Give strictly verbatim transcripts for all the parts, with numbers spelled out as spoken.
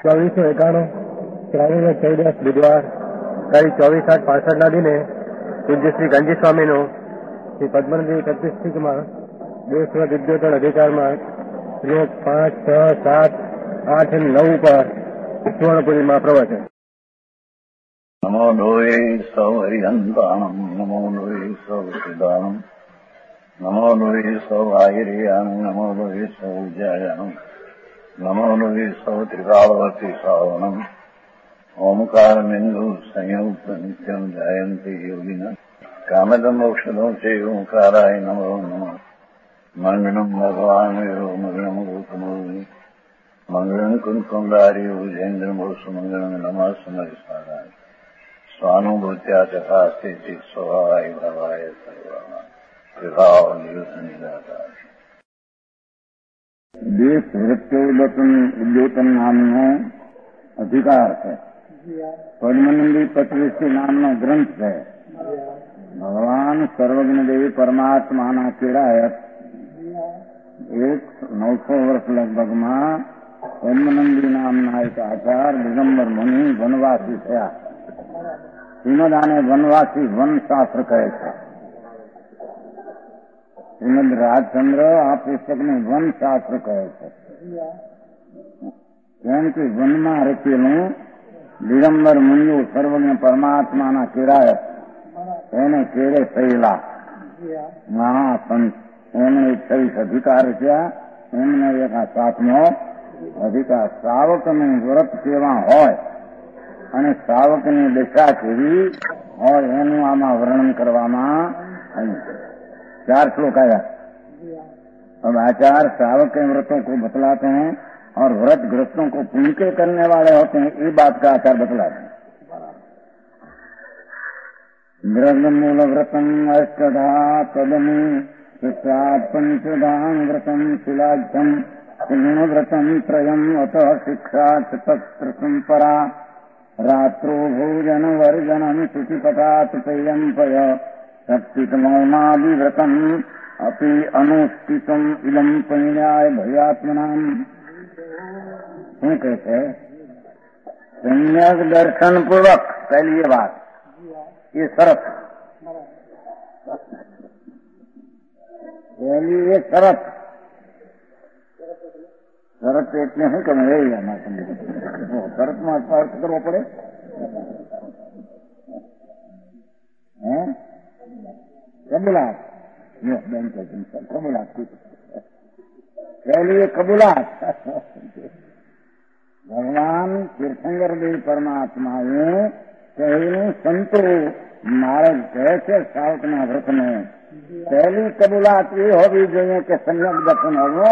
ચોવીસો એકાણું શ્રાવણ ચૌદસ બુધવાર તારીખ ચોવીસ આઠ પાસઠ ના દિને પૂજ્ય શ્રી ગાંધી સ્વામીનો શ્રી પદ્મનદી પ્રતિષ્ઠિતમાં દેશ વિદ્યોતર અધિકારમાં શ્લોક પાંચ છ સાત આઠ અને નવ પર સુવર્ણપુરીમાં પ્રવચન. નમો લોહે સૌ હરિહંતાણમ નમો લોહે સૌ સિદ્ધાણમ નમો લોહે સૌ આહિર્યાણમ નમો લોહે સૌ જયાણમ નમો લોહે સૌ ત્રિકાળવતી શ્રાવણમ ઓમકાર બિંદુ સંયુક્ત નિત્યમ જયંતી યોગિના કામદમ મોક્ષદો છે ઓંકારાય નમો નમઃ. મંગળમ ભગવાન વિરો મંગળમ ગૌતમોની મંગળમ કુંકુંડારી ઉજેન્દ્રમો સુમંગળમ નમઃ સમરિસારાય સ્વાનુભૂત્યા તથા સ્થિતિ સ્વભાવાય ભવાય સર્વમાં વિભાવ નિયુત નિરાકાર. દેશ વૃત્તોદન ઉદ્યોતન નામનો અધિકાર છે. પદ્મનંદી પત્રીસી નામનો ગ્રંથ છે. ભગવાન સર્વજ્ઞદેવી પરમાત્માના કેળાયત એક નવસો વર્ષ લગભગમાં પદ્મનંદી નામના એક આચાર દિગંબર મુનિ વનવાસી થયા. શ્રીમદ આને વનવાસી વનશાસ્ત્ર કહે છે. શ્રીમદ રાજચંદ્ર આ પુસ્તકને વનશાસ્ત્ર કહે છે. કેમ કે વનમાં રચેલું દિગંબર મુનિઓ સર્વજ્ઞ પરમાત્માના કેળાયત એને કેળે થયેલા મહાસંત એમને એકવીસ અધિકાર થયા. એમને એક આ સાતમો અધિકાર શ્રાવકનું વ્રત કેવા હોય અને શ્રાવકની દશા કેવી હોય એનું આમાં વર્ણન કરવામાં આવ્યું. चार श्लोक आया. अब आचार श्रावक के व्रतों को बतलाते हैं और व्रत ग्रस्तों को पुण्य के करने वाले होते हैं. ये बात का आचार बतलाते हैं. द्रव्य मूल व्रतम अष्टधा पदमी शिक्षात् पंचधाम व्रतम शिलाख्यम गुण व्रतम त्रयम अतः शिक्षा तत्र संपरा रात्रो भोजन वर्जनम शुचिपटात् पेयम पय सत्तिकमौनादिव्रतम अपि अनुष्ठितम इदम पुण्याय भयात्मनाम. શું કહે છે? सम्यक दर्शन पूर्वक पहली ये बात, ये शरत, पहली ये शरत शरत એટલે શું કે મેં ના સમજી શરતમાં અર્થ કરવો પડે હે कबूलात. बैंक कबूलात पहली कबूलात. भगवान तीर्थंकर देव परमात्माए कहूं संतो मार्ग કહે છે શ્રાવકના વ્રતને પહેલી કબૂલાત એ હોવી જોઈએ કે સંયમ દર્શન હોવો.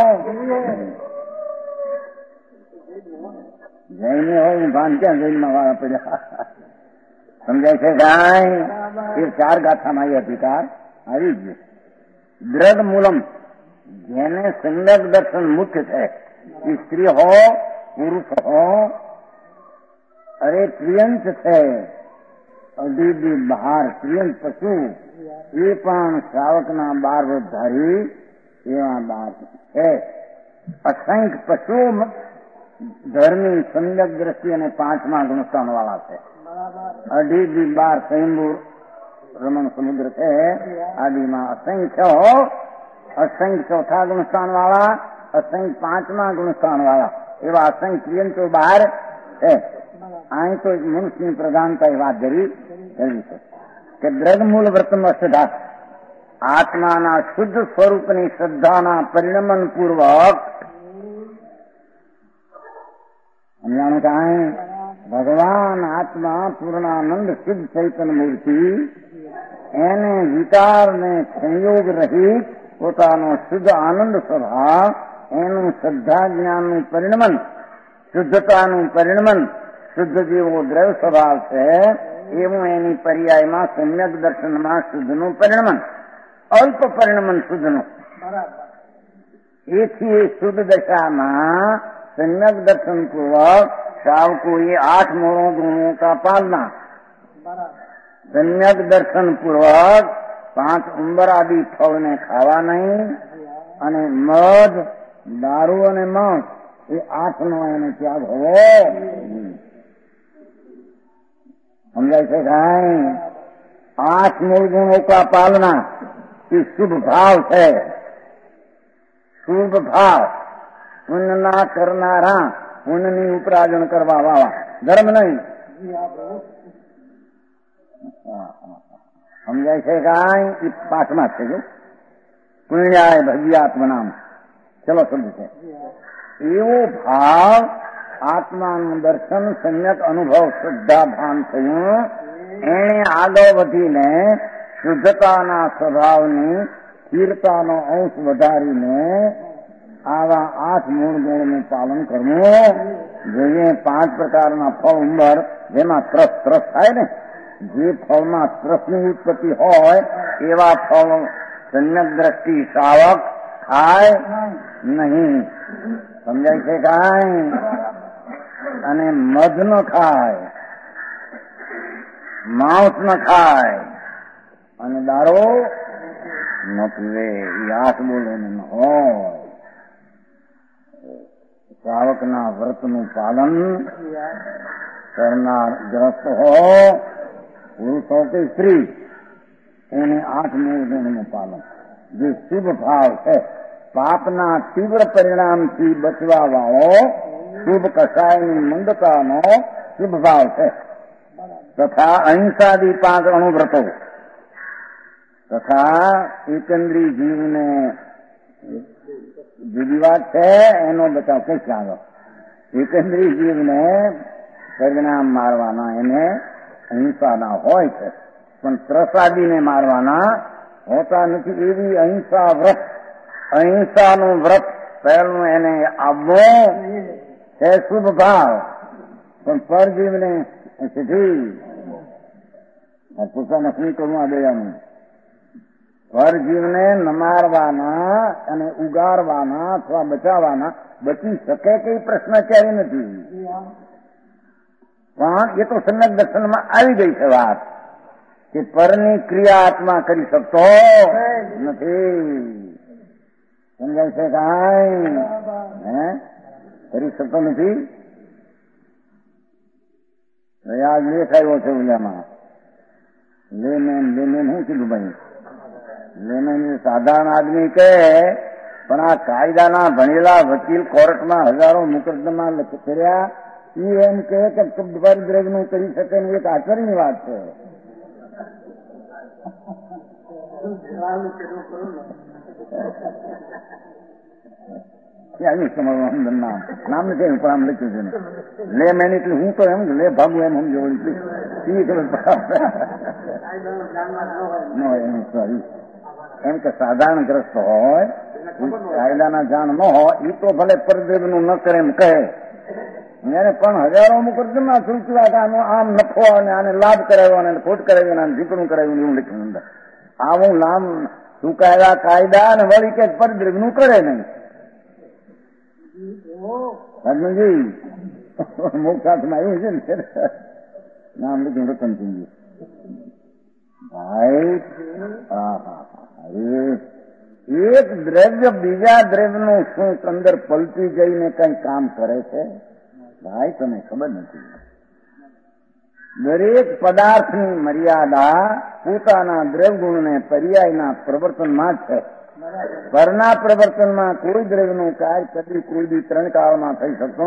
જઈને હોય ભાન ક્યાં જૈનમાં વાળા પડ્યા સમજાય છે કાંઈ? એ ચાર ગાથામાં એ અધિકાર આવી ગયો. દ્રઢ મૂલમ જેને સંયમ દર્શન મુખ્ય છે. સ્ત્રી હો પુરુષ હો અરે પ્રિયંત છે અઢી બહાર પ્રિયંત પશુ એ પણ શ્રાવકના બાર ધારી એવા બાર છે. અસંખ્ય પશુ ધર્મી સંયમ દ્રષ્ટિ અને પાંચમા ગુણસ્થાન વાળા છે. અઢી દી બાર સ્વયંભૂ રમણ સમુદ્ર છે. આદિમાં અસંખ્ય હો અસંખ્ય ચોથા ગુણસ્થાન વાળા અસંખ્ય પાંચમા ગુણસ્થાન વાળા એવા અસંખ્ય પ્રિયંતો બહાર છે. અહીં તો મનુષ્યની પ્રધાનતા એ વાત ધરી કરવી છે કે દ્રઢમૂળ વ્રતમ અષ્ટધા આત્માના શુદ્ધ સ્વરૂપની શ્રદ્ધાના પરિણમન પૂર્વક સમજાણું કાંઈ ભગવાન આત્મા પૂર્ણાનંદ શુદ્ધ ચૈતન્ય મૂર્તિ એને વિકારને સંયોગ રહિત પોતાનો શુદ્ધ આનંદ સ્વભાવ એનું શ્રદ્ધા જ્ઞાનનું પરિણમન શુદ્ધતાનું પરિણમન શુદ્ધ જેવો દ્રવ્ય સ્વભાવ છે એવું એની પર્યાયમાં સમ્યક દર્શનમાં શુદ્ધનું પરિણમન અલ્પ પરિણમન શુદ્ધનું. એથી એ શુદ્ધ દશામાં सम्यक दर्शन पूर्वक श्रावको ये आठ मोड़ों गुणों का पालना. सम्यक दर्शन पूर्वक पांच उंबर आदि फल ने खावा नहीं અને મધ દારૂ અને માંસ એ આઠ નો એને ત્યાગ હોવો સમજાય છે કાંઈ? આઠ મૂળ ગુણો કા પાલના એ શુભ ભાવ છે. શુભ ભાવ પુણ્યના કરનારા, પુણ્યની ઉપરાજન કરવા વાળા, ધર્મ નહીં. સમજાય છે કાંઈ? એ પાઠમાં છે જો પુણ્યાય ભવ્યાત્મનામ ચલો સમજ છે. એવો ભાવ આત્માનું દર્શન, સમ્યક અનુભવ, શ્રદ્ધા ભાન થયું. એને આગળ વધીને શુદ્ધતાના સ્વભાવની સ્થિરતાનો અંશ વધારીને આવા આઠ મૂળ ગુણનું પાલન કરવું જોઈએ. પાંચ પ્રકારના ફળ ઉંબર જેમાં ત્રસ ત્રસ થાય ને, જે ફળમાં ત્રસની ઉત્પત્તિ હોય એવા ફળ સમ્યક દ્રષ્ટિ શ્રાવક ખાય નહીં. સમજાય છે કાંઈ? અને મધ ન ખાય, માંસ ન ખાય અને દારૂ ન પીવે. એ આઠ બોલે ન હોય. શ્રાવકના વ્રતનું પાલન કરનાર ગ્રસ્ત હો, પુરુષ હો કે સ્ત્રી, એને આઠ મૂળ ગુણનું પાલન, જે શુભ ભાવ છે, પાપના તીવ્ર પરિણામથી બચવા વાળો શુભ કસાયની મંદતાનો શુભ ભાવ છે. તથા અહિંસાદી પાંચ અણુવ્રતો તથા એકંદ્રી જીવને જુદી વાત છે, એનો બચાવ કઈ ચાલો. એકંદ્રી જીવને પરિણામ મારવાના એને અહિંસાના હોય છે, પણ ત્રસાદીને મારવાના હોતા નથી. એવી અહિંસા વ્રત, અહિંસાનું વ્રત પહેલું એને આવવું છે શુભ ભાવ. પણ પરજીવને સીધી પોતાને શું કરવું આ દયાનું, પરજીવને ન મારવાના અને ઉગારવાના અથવા બચાવવાના. બચી શકે કઈ પ્રશ્ન ક્યારે નથી, પણ એ તો સમ્યક દર્શનમાં આવી ગઈ છે વાત કે પરની ક્રિયા આત્મા કરી શકતો નથી. સમજાય છે કાંઈ? હે કરી શકતો નથી. આ લેખ આવ્યો છે ઉજામાં, લેમેન લેમેન શું કીધું ભાઈ? લેમેન સાધારણ આદમી કે, પણ આ કાયદાના ભણેલા વકીલ કોર્ટમાં હજારો મુકદ્દમા કર્યા, એ એમ કે દ્રવ્યનું કરી શકે ને એક આશ્ચર્યની વાત છે. નામ નથી પણ આમ લખ્યું છે ને, લે મેન એટલે હું તો એમ લે ભાગું એમ સમજો એમ કે સાધારણ ગ્રસ્ત હોય, કાયદાના જાણ ન હોય, એ તો ભલે પરદ્રવ્યનું ન કરે એમ કહે, એને પણ હજારો મુકદ્દમા સૂચવા કે આનો આમ નફો અને આને લાભ કરાવ્યો અને ખોટ કરાવ્યું અને ઝીકણું કરાવ્યું એવું લખ્યું અંદર. આવું નામ ચૂકાયેલા કાયદા અને વળી કે પરદ્રવ્યનું કરે નહીં. રાજમનજી મોક્ષાર્થમાં એવું છે ને, નામ લખ્યું રતનસિંહજી ભાઈ. એક દ્રવ્ય બીજા દ્રવ્યનું શું અંદર પલટી જઈને કઈ કામ કરે છે ભાઈ તમે ખબર નથી. દરેક પદાર્થની મર્યાદા પોતાના દ્રવ્યગુણને પર્યાયના પ્રવર્તનમાં જ છે. પરના પ્રવર્તનમાં કોઈ દ્રવ્યનું કાર્ય કદી કોઈ બી ત્રણ કાળમાં થઈ શકતો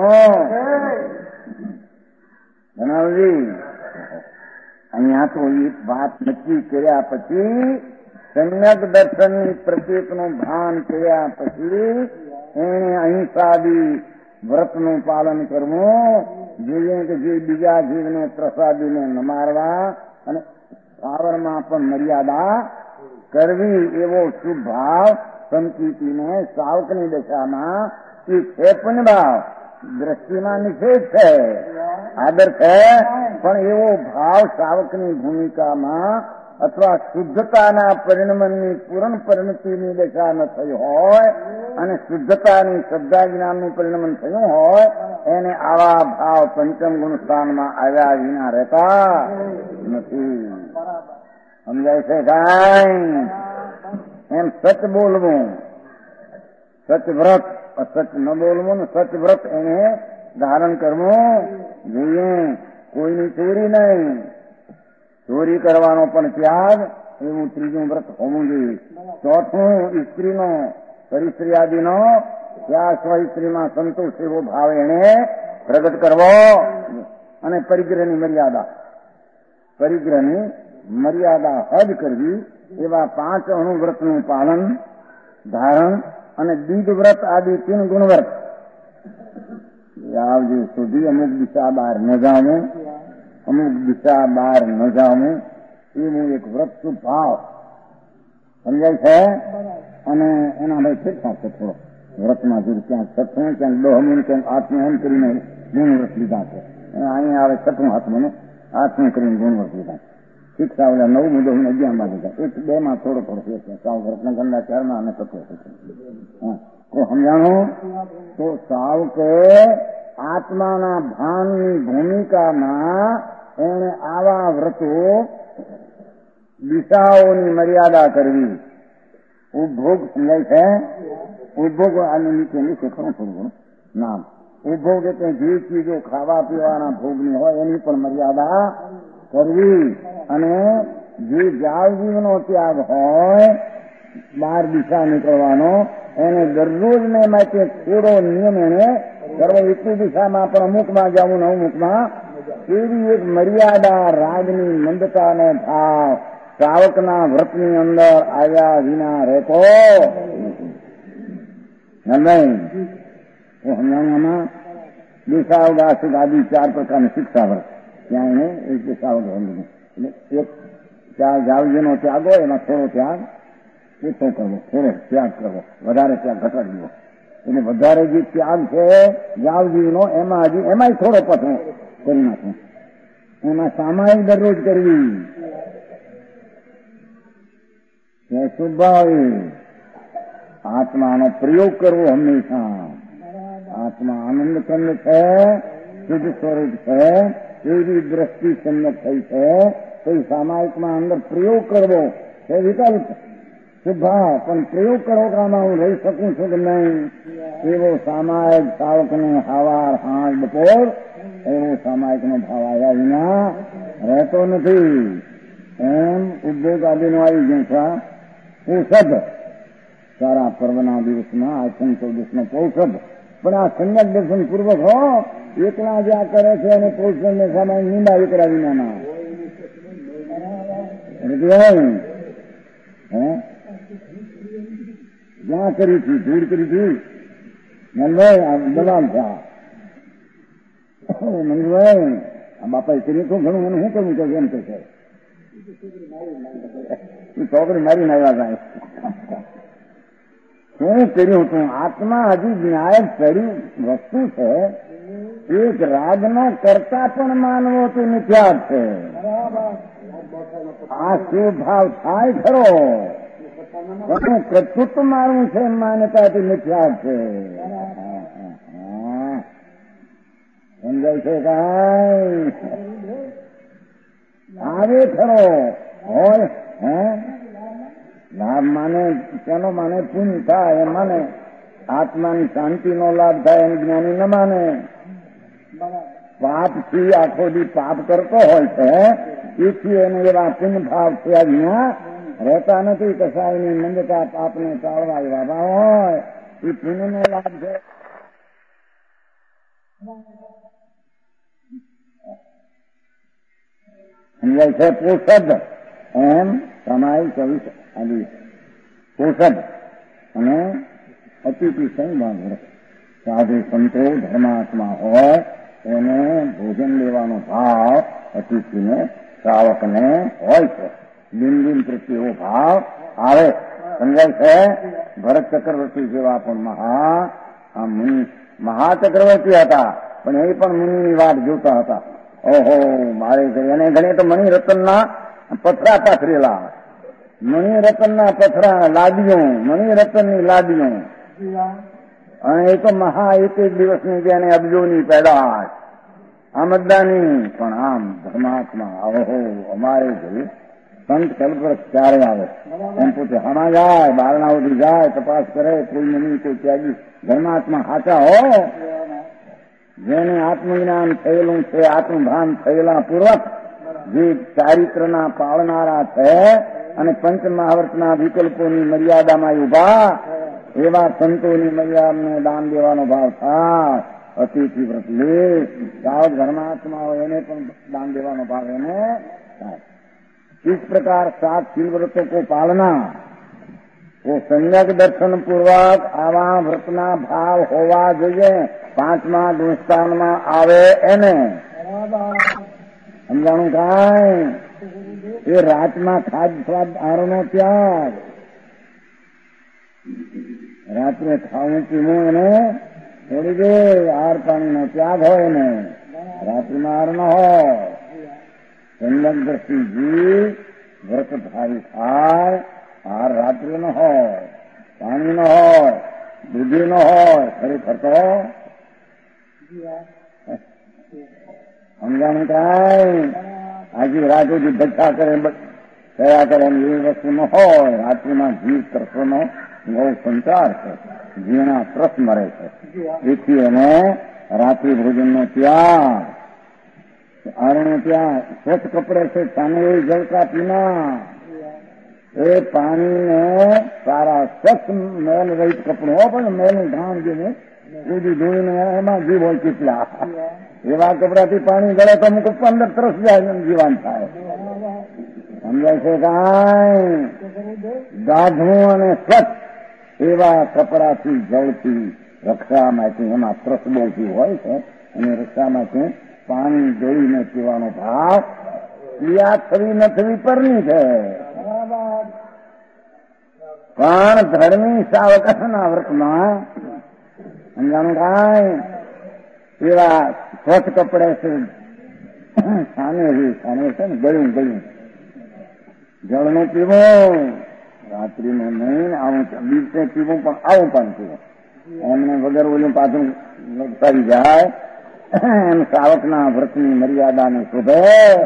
જણાવજી. અહીંયા તો એક વાત નક્કી કર્યા પછી, સમ્યક દર્શનની પ્રત્યેકનું ભાન કર્યા પછી એને અહિંસાદી વ્રતનું પાલન કરવું જોઈએ કે જે બીજા જીવને પ્રસાદીને ન મારવા અને પાવરમાં પણ મર્યાદા કરવી, એવો શુભ ભાવ સંકીર્તિને સાવકની દશામાં એ છે પુણ્ય ભાવ. દ્રષ્ટિમાં નિષેધ છે, આદર છે, પણ એવો ભાવ સાવકની ભૂમિકામાં અથવા શુદ્ધતાના પરિણમનની પૂર્ણ પરિણતિની દશા ન થઈ હોય અને શુદ્ધતાની શ્રદ્ધા જ્ઞાનનું પરિણમન થયું હોય, એને આવા ભાવ પંચમ ગુણ સ્થાનમાં આવ્યા વિના રહેતા નથી. સમજાય છે કાંઈ? એમ સચ બોલવું, સચ વ્રત અસચ ન બોલવું ને સચ વ્રત એને ધારણ કરવું જોઈએ. કોઈની ચોરી નહીં, ચોરી કરવાનો પણ ત્યાગ, એવું ત્રીજું વ્રત હોવું જોઈએ. ચોથું સ્ત્રીનો પરિસ્ત્રી આદિનો ત્યાગ, સ્વ સ્ત્રીમાં સંતોષ એવો ભાવ એને પ્રગટ કરવો. અને પરિગ્રહની મર્યાદા, પરિગ્રહની મર્યાદા હદ કરવી, એવા પાંચ અણુવ્રતનું પાલન ધારણ અને બીજ વ્રત આદિ તીન ગુણવ્રત આવજે સુધી અમુક દિશા બહાર ન જાવું, અમુક દિશા બહાર ન જાવું, એવું એક વ્રત શુભ ભાવ સમજાય છે. અને એના ભાઈ ફેરફાર છે થોડો વ્રતમાં જોયું, ક્યાંક છઠ્ઠું, ક્યાંક દહમું, ક્યાંક આઠમું એમ કરીને ગુણવ્રત લીધા છે. અહીંયા આવે છઠ્ઠું હાથમાં, આઠમું કરીને ગુણવ્રત લીધા. શિક્ષા ઓલા નવ મુદ્દો અગિયાર માં લીધા. એક બે માં થોડો થોડો ફેર છે. સાવ વ્રતના ગંદા ચારમાં અને તત્વો તો સમજાણું. તો સાવ કે આત્માના ભાનની ભૂમિકામાં એને આવા વ્રતો દિશાઓની મર્યાદા કરવી. ઉપભોગ સમજાય છે. ઉપભોગ આની નીચે નીચે ખરું થોડું ઘણું નામ ઉપભોગ એટલે જે ચીજો ખાવા પીવાના ભોગની હોય એની પણ મર્યાદા કરવી. અને જે જાવજીવનો ત્યાગ હોય, બાર દિશા નીકળવાનો, એને દરરોજ ને માટે થોડો નિયમ એને કરવો. એટલી દિશામાં પણ અમુકમાં જવું ને અમુકમાં, એવી એક મર્યાદા રાગની મંદતાનો ભાવ શ્રાવકના વ્રતની અંદર આવ્યા વિના રહેતો નહીં. હમણાં દિશાવગ આશુક આદિ ચાર પ્રકારની શિક્ષા વ્રત ત્યાં એને એક દિશાવગ એટલે એક ચાર જાવજીનો ત્યાગ હોય એમાં થોડો ત્યાગ ઓછો કરવો, થોડો ત્યાગ કરવો, વધારે ત્યાગ ઘટાડી દો. એટલે વધારે જે ત્યાગ છે જાવજીનો એમાં હજી એમાંય થોડો પથરો કરી નાખવો. એમાં સામાયિક દરરોજ કરવી. સ્વભાવે આત્માનો પ્રયોગ કરવો હંમેશા. આત્મા આનંદ કંદ છે, શુદ્ધ સ્વરૂપ છે, એવી દ્રષ્ટિ સન્મત થઈ છે. તો સામાયિકમાં અંદર પ્રયોગ કરવો છે વિકલ્પ સ્વભાવ, પણ પ્રયોગ કરો કે આમાં હું રહી શકું છું કે નહીં, એવો સામાયિક સાવકને હવાર હાથ બપોર એવો સામાયિકનો ભાવ આવ્યા વિના રહેતો નથી. એમ ઉદ્યોગ આદિનો આવી ગયું છે. ઔષધ સારા પર્વના દિવસમાં આઠમ ચૌદસનો ઔષધ, પણ આ સંયક દર્શન પૂર્વક હો એકલા જ્યાં કરે છે અને પૌષણ ને સામે નિંદા એકલા વિનાના જ્યાં કરી હતી ધૂળ કરી હતી મનભાઈ દલાલ થયા. મનભાઈ આ બાપાએ કર્યું તો ઘણું મને શું કરવું છે એમ કે છે છોકરી મારી આવ્યા સાહેબ શું કર્યું હતું. આત્મા હજી ન્યાય કર્યું વસ્તુ છે. એક રાગનો કરતા પણ માનવો તો મિથ્યા છે. આ શું ભાવ થાય ખરો, પ્રત્યુત મારવું છે માન્યતાથી મિથ્યા છે. સમજાય છે કાંઈ આવે ખરો હોય હે લાભ માને તેનો માને પુણ્ય થાય એ માને, આત્માની શાંતિનો લાભ થાય એમ જ્ઞાની ન માને. પાપ થી આખો દી પાપ કરતો હોય છે, એથી એને એવા પુણ્ય ભાવ થયા વિના રહેતા નથી. કસાયની મંદતા પાપને ટાળવા એવા ભાવ હોય એ પુણ્યનો લાભ છે. સમજાય છે. પોષદ એમ તમારી ચોવીસ આદિ પોષદ અને અતિથિ સંભાળ વ્રત. સાધુ સંતો ધર્માત્મા હોય એને ભોજન લેવાનો ભાવ અતિથિને શ્રાવકને હોય છે. દિન દિન પ્રત્યે એવો ભાવ આવે. સમજાય છે. ભરત ચક્રવર્તી જેવા પણ મહા આ મુનિ મહાચક્રવર્તી હતા, પણ એ પણ મુનિની વાત જોતા હતા. ઓહો મારે એને ઘણે તો મણિરત્નના પથરા પાથરેલા, મણિરત્નના પથરા લાદીઓ, મણિરત્નની લાદીઓ, અને એ તો મહા એક એક દિવસની જેને અબજોની પેદાશ આમદાની. પણ આમ ધર્માત્મા ઓહો અમારે જોયું સંત કલ્પવૃક્ષ ક્યારે આવે એમ પોતે હમા જાય, બારણા સુધી જાય, તપાસ કરે, કોઈ નહીં, કોઈ ત્યાગી ઘરમાં આત્મા સાચા હો, જેને આત્મજ્ઞાન થયેલું છે, આત્મભાન થયેલા પૂર્વક જે ચારિત્રના પાળનારા છે અને પંચ મહાવર્તના વિકલ્પોની મર્યાદામાં ઉભા એવા સંતોની મર્યાદાને દાન દેવાનો ભાવ થાય. અતિથિ વ્રત લે, સાવ ધર્માત્મા હોય એને પણ દાન દેવાનો ભાવ એને થાય. इस प्रकार सात शील व्रतों को पालना, वो सम्यक दर्शन पूर्वक आवा व्रतना भाव होवा જોઈએ. પાંચમા ગુણસ્થાનમાં આવે એને સમજાણું કાંઈ એ રાતમાં ખાદ સ્વાદ આહારનો ત્યાગ, રાત્રે ખાવું પીવું એને છોડી દે, આહાર પાણીનો ત્યાગ હોય ને રાત્રિમાં આહાર ન હોય. સંયમ દ્રષ્ટિજી વ્રતધારી થાય, આહાર રાત્રિ ન હોય, પાણી ન હોય, દૂધી ન હોય, ખરેખર તો સમજાણું કાંઈ આજે રાતોથી બચ્ચા કરે કયા કરે એવી વસ્તુ ન હોય. રાત્રિમાં જીવ તરફનો બહુ સંચાર છે, જીવના ત્રસ મરે છે, એથી એને રાત્રિ ભોજનનો ત્યાગ, આરણો ત્યાં સ્વચ્છ કપડે છે, સામે જળકા પીના એ પાણીને સારા સ્વચ્છ મેલ રહિત કપડું હો, પણ મેલનું ઢાણ જેને ઉડી ધોઈને એમાં જીવ હોય કેટલા એવા કપડાથી પાણી ગળે તો અમુક પંદર તરસ જાય જીવાન થાય. સમજાય છે કાંઈ? ગાઢું અને સ્વચ્છ એવા કપડાથી જળથી રક્ષામાંથી એમાં ત્રસ બહુ હોય છે અને રક્ષામાંથી પાણી જોઈને પીવાનો ભાવ ક્રિયા થવી ન થવી પરની છે. પણ ધર્મી સાવકાના વ્રતમાં સમજાણું કાંઈ એવા સ્વચ્છ કપડે છે, સામે સામે છે ને ગળ્યું ગળ્યું જળનું પીવું, રાત્રિનું નહીં, આવું દિવસે પીવું પણ આવું પણ પીવું, એમને વગર ઓલું પાછું કરી જાય એમ સાવકના વ્રતની મર્યાદાને શોધે.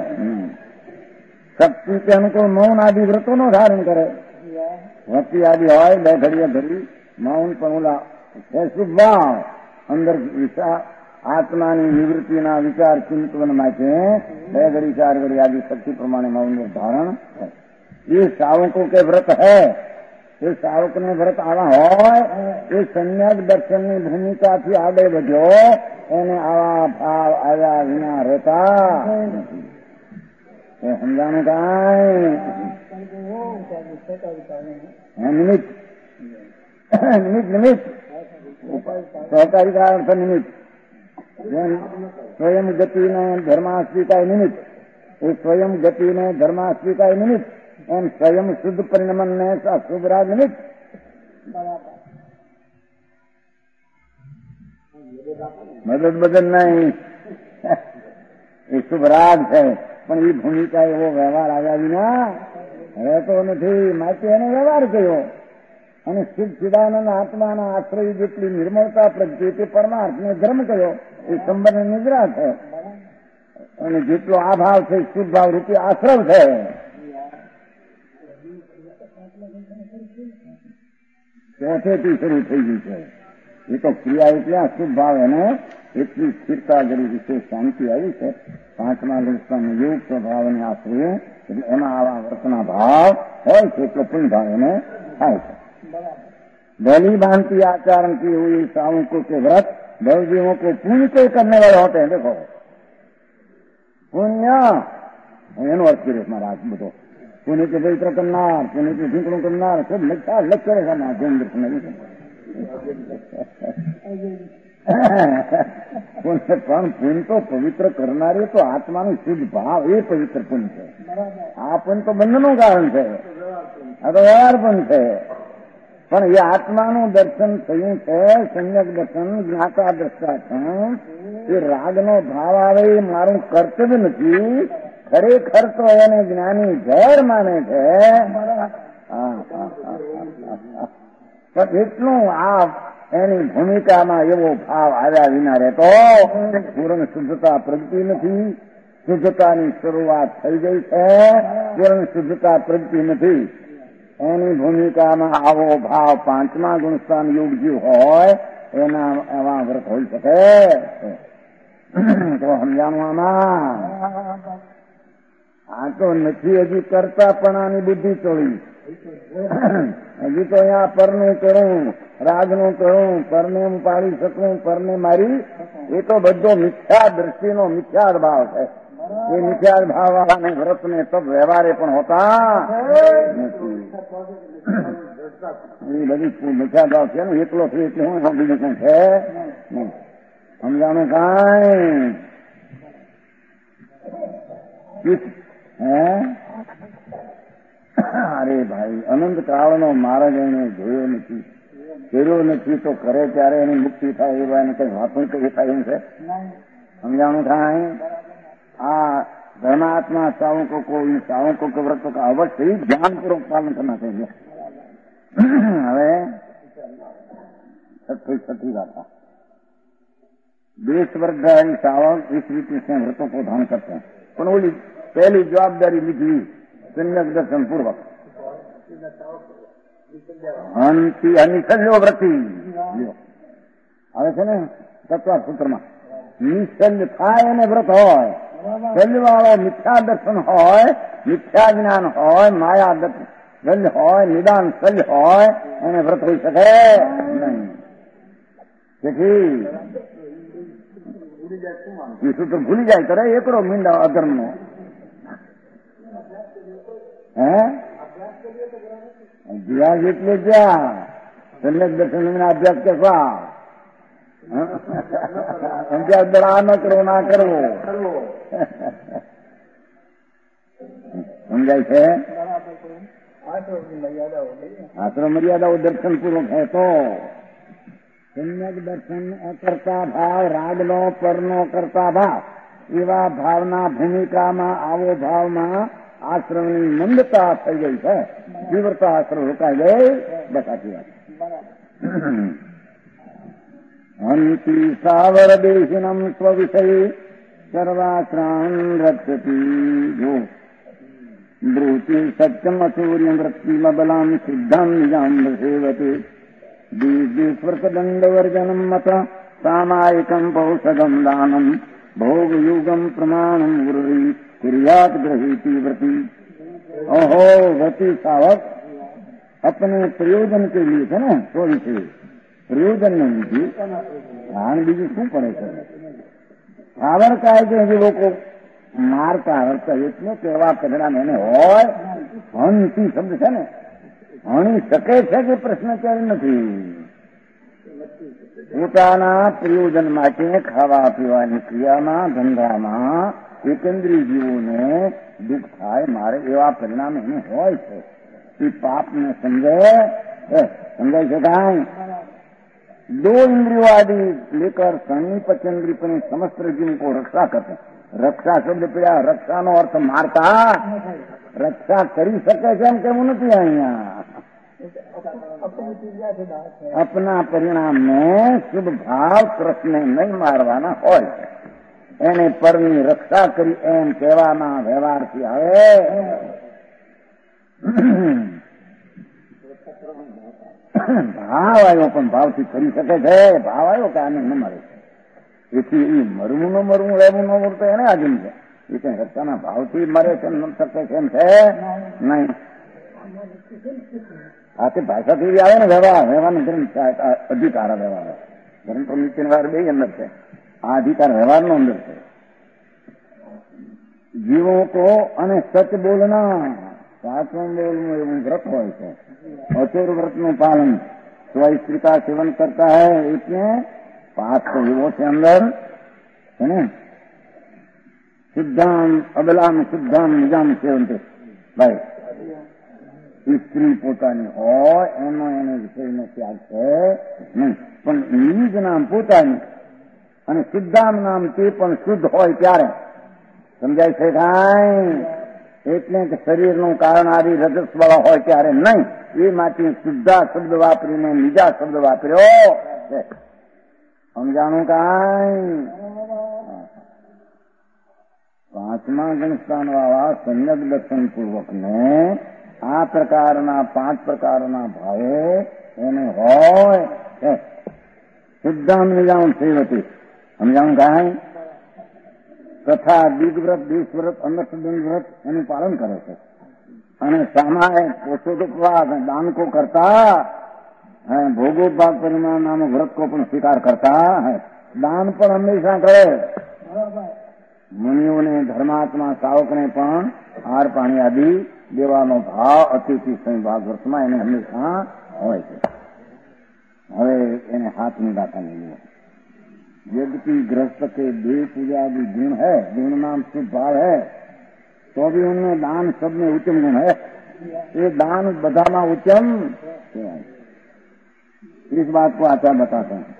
શક્તિ કે અનુકૂળ મૌન આદિ વ્રતોનો ધારણ કરે. વસ્તી આદિ હોય બે ઘડીએ ઘડી મૌન પણ ઓલા શુભ ભાવ અંદર આત્માની નિવૃત્તિના વિચાર ચિંતન માટે બે ઘડી ચાર ઘડી આદિ શક્તિ પ્રમાણે મૌનનું ધારણ. એ સાવકો કે વ્રત હૈ, એ સાવકને વ્રત આવા હોય એ સંન્યાસ દર્શનની ભૂમિકાથી આગળ વધ્યો, એને આવા ભાવ આવ્યા વિના રહેતા એ સમજાણું કાંઈ નિમિત્ત નિમિત્ત નિમિત્ત સહકારી કારણ નિમિત્ત સ્વયં ગતિને ધર્માસ્તિકાય નિમિત્ત, એ સ્વયં ગતિને ધર્માસ્તિકાય નિમિત્ત, એમ સ્વયં શુદ્ધ પરિણમનને શુભ રાગ નિમિત્ત. મદદ બદલ નહીં, એ શુભ રાગ છે, પણ એ ભૂમિકા એવો વ્યવહાર આવ્યા વિના રહેતો નથી. માટે એને વ્યવહાર કર્યો અને શુદ્ધ ચિદાનંદ આત્માના આશ્રય જેટલી નિર્મળતા પ્રગટી તે પરમાર્થને ધર્મ કર્યો. એ સંબંધ નિદ્રા છે અને જેટલો આ ભાવ છે શુદ્ધ ભાવ રૂપી આશ્રવ છે. ચોથેથી શરૂ થઈ ગયું છે. એ તો ક્રિયા એટલે આ શુભ ભાવ એને એટલી સ્થિરતા જરી વિશેષ શાંતિ આવી છે. પાંચમા લક્ષણ યોગ સ્વભાવને આશ્રય એટલે એમાં આવા વર્તના ભાવ હોય છે એટલો પુણ્ય ભાવ એને થાય છે. भली भांति आचरण की हुई सावकों के व्रत भवजीवों को पुण्य को करने वाले होते हैं. देखो पुण्य એનો અર્થ કર્યો મહારાજ બધો પુણ્ય કે પવિત્ર કરનાર, પુણ્ય કે ઝીંકણું કરનાર, ખૂબ લક્ષા લક્ષરે કરનાર જૈન દર્શન પુણ્ય પણ પુણ્ય તો પવિત્ર કરનાર તો આત્માનું શુદ્ધ ભાવ એ પવિત્ર પુણ્ય છે. આ પુણ્ય તો બંધનું કારણ છે, આ તો વ્યવહાર પણ છે. પણ એ આત્માનું દર્શન થયું છે, સંયક દર્શન, જ્ઞાતા દ્રષ્ટા છે. એ રાગનો ભાવ આવે એ મારું કર્તવ્ય નથી, ખરેખર તો એને જ્ઞાની ઝેર માને છે. પણ એટલું આ એની ભૂમિકામાં એવો ભાવ આવ્યા વિના રહેતો પૂર્ણ શુદ્ધતા પ્રગટી નથી. શુદ્ધતાની શરૂઆત થઈ ગઈ છે, પણ શુદ્ધતા પ્રગતિ નથી. એની ભૂમિકામાં આવો ભાવ પાંચમા ગુણસ્થાન યોગજી હોય એના એવા વ્રત હોઈ શકે. તો સમજાણું આમાં આ તો નથી હજી કરતા પણ આની બુદ્ધિ ચોળી. હજી તો અહીંયા પરને કરું, રાજનું કરું, પરને હું પાડી શકું, પરને મારી, એ તો બધો મિથ્યા દ્રષ્ટિનો મિથ્યા ભાવ છે. એ મિથ્યા ભાવ વાળાને વ્રતને તપ વ્યવહારે પણ હોતા નથી. એ બધી મિથ્યા ભાવ છે ને, એકલો છે એટલે હું બીજું કઈ છે નહીં. સમજાણું કાંઈ હે? અરે ભાઈ, અનંત કાળનો માર્ગ એને જોયો નથી, કર્યો નથી, તો કરે ત્યારે એની મુક્તિ થાય એવા એને કઈ વાતો કઈ થાય એમ છે? સમજાણું થાય? આ ધર્માત્મા સાવકો કો સાવકો કે વ્રતો કા અવશ્ય ધ્યાનપૂર્વક પાલન કરના चाहिए. હવે छठी छठी गाथा बीस वर्षधारी सावक इस रीति से व्रतों को धारण करते हैं. પણ ઓલી પહેલી જવાબદારી લીધી સંયક દર્શન પૂર્વક. નિશલ્યો વ્રતી આવે છે ને તત્વા સૂત્રમાં. નિશલ્ય થાય એને વ્રત હોય, શલ્ય વાળો મિથ્યા દર્શન હોય, મિથ્યા જ્ઞાન હોય, માયા દર્શન હોય, નિદાન શલ્ય હોય, એને વ્રત હોઈ શકે નહીં. તેથી એ સૂત્ર ભૂલી જાય કરે એકડો મીંડા અધર્મ નો. હે અભ્યાસ એટલે જ્યાં સમ્યક દર્શન અભ્યાસ કરતા અભ્યાસ દળા ન કરવો ના કરવો સમજાય છે. આશ્રમ મર્યાદાઓ દર્શન પૂર્વક હે તો સમ્યક દર્શન કરતા ભાવ, રાગનો પરનો કરતા ભાવ, એવા ભાવના ભૂમિકામાં આવો ભાવમાં આશ્રમની મંદતા થઈ ગઈ છે, તીવ્રતા આશ્રમ રોકાઈ ગઈ. બતાતી વાત હંતિ સાવર દેશિનમ સ્વવિષય સર્વાશ્રાન રક્ષતી જો બ્રૂતિ સત્યમ સૂર્ય વૃત્તિમબલામ સિદ્ધામ નિજામ સેવતે દીર્ઘસ્વર્તદંડ વર્જનમ મત સામાયિકમ પૌષદમ દાનમ ભોગયુગમ પ્રમાણમ ગુરુરી कुर्यात ग्रहीति व्रति. ओहो व्रति सावक अपने प्रयोजन के लिए છે ને તો વિશે પ્રયોજન ને લીધું ધ્યાન બીજું શું પડે છે. સાવર કાય કે જે લોકો મારતા હરતા એટલે કેવા પરિણામ એને હોય. હંતી શબ્દ છે ને, હણી શકે છે કે પ્રશ્ન ક્યારે નથી. પોતાના પ્રયોજન માટે ખાવા પીવાની ક્રિયામાં ધંધામાં એકંદરી જીવોને દુઃખ થાય મારે એવા પરિણામ એને હોય છે. એ પાપને સમજે સમજાય છે કાંઈ. दो इंद्रियों आदि लेकर समीप चंद्री पर समस्त जीव को रक्षा करते. रक्षा शब्द पड़ा, रक्षा नो अर्थ मारता. रक्षा करी सके છે એમ કેવું નથી અહીંયા. अपना परिणाम में शुभ भाव कृष्ण नहीं मारवाना હોય એને પરની રક્ષા કરી એમ કહેવાના વ્યવહારથી આવે. ભાવ આવ્યો પણ ભાવથી કરી શકે છે. ભાવ આવ્યો કે આને ન મળે એથી એ મરવું ન મરવું રહેવું ન મરવું તો એને આધીન છે. એ કઈ રક્ષાના ભાવથી મરે છે ન શકે છે એમ છે નહીં. આ તે ભાષાથી આવે ને વ્યવહાર વ્યવહારનો ગ્રંથ અધિકાર વ્યવહાર ગ્રંથો નીચે વ્યવહાર બે અંદર છે. આ અધિકાર વ્યવહારનો અંદર છે. જીવો કો અને સચ બોલના સાચું બોલવું એવું વ્રત હોય છે. અચોર વ્રતનું પાલન સ્વ સ્ત્રી કા સેવન કરતા હૈ એટલે પાપ તો એવો છે અંદર છે ને. શુદ્ધામ અબલામ શુદ્ધામ નિજામ સેવન ભાઈ સ્ત્રી પોતાની હોય એનો એને વિષયનો ત્યાગ છે નહીં. પણ નિજ નામ પોતાની અને શુદ્ધામ નામ તે પણ શુદ્ધ હોય ત્યારે સમજાય છે કાંઈ. એટલે કે શરીરનું કારણ આદિ રજસ વાળા હોય ત્યારે નહીં. એ માટે શુદ્ધા શબ્દ વાપરીને બીજા શબ્દ વાપર્યો છે. સમજાણું કાંઈ. પાંચમા ગણસ્થાન વાળા સમ્યક દર્શન પૂર્વકને આ પ્રકારના પાંચ પ્રકારના ભાવો એને હોય શુદ્ધામ નિજામ સેવતી સમજાવું કાંઈ તથા દિગ્વ્રત દેશવ્રત અનર્થદંડ વ્રત એનું પાલન કરે છે અને સામાએ પોષોદોપવાસ દાન કો કરતા है भोगोपवाद परिमाण नाम व्रत को पण स्वीकार करता है दान पण हमेशा करे मुनिओने धर्मात्मा सावकने पण हार पाणी आदि देવાનો ભાવ અતિથિ સંભાગ વ્રતમાં એને હંમેશા હોય છે. હવે એને હાથની દાતા नहीं है. यद्यपि गृहस्थ के देव पूजा आदि गुण है, गुण नाम शुभ भाव है, तो भी उनमें दान सब में उत्तम गुण है. ये दान बधामा उत्तम इस बात को आचार्य बताते हैं.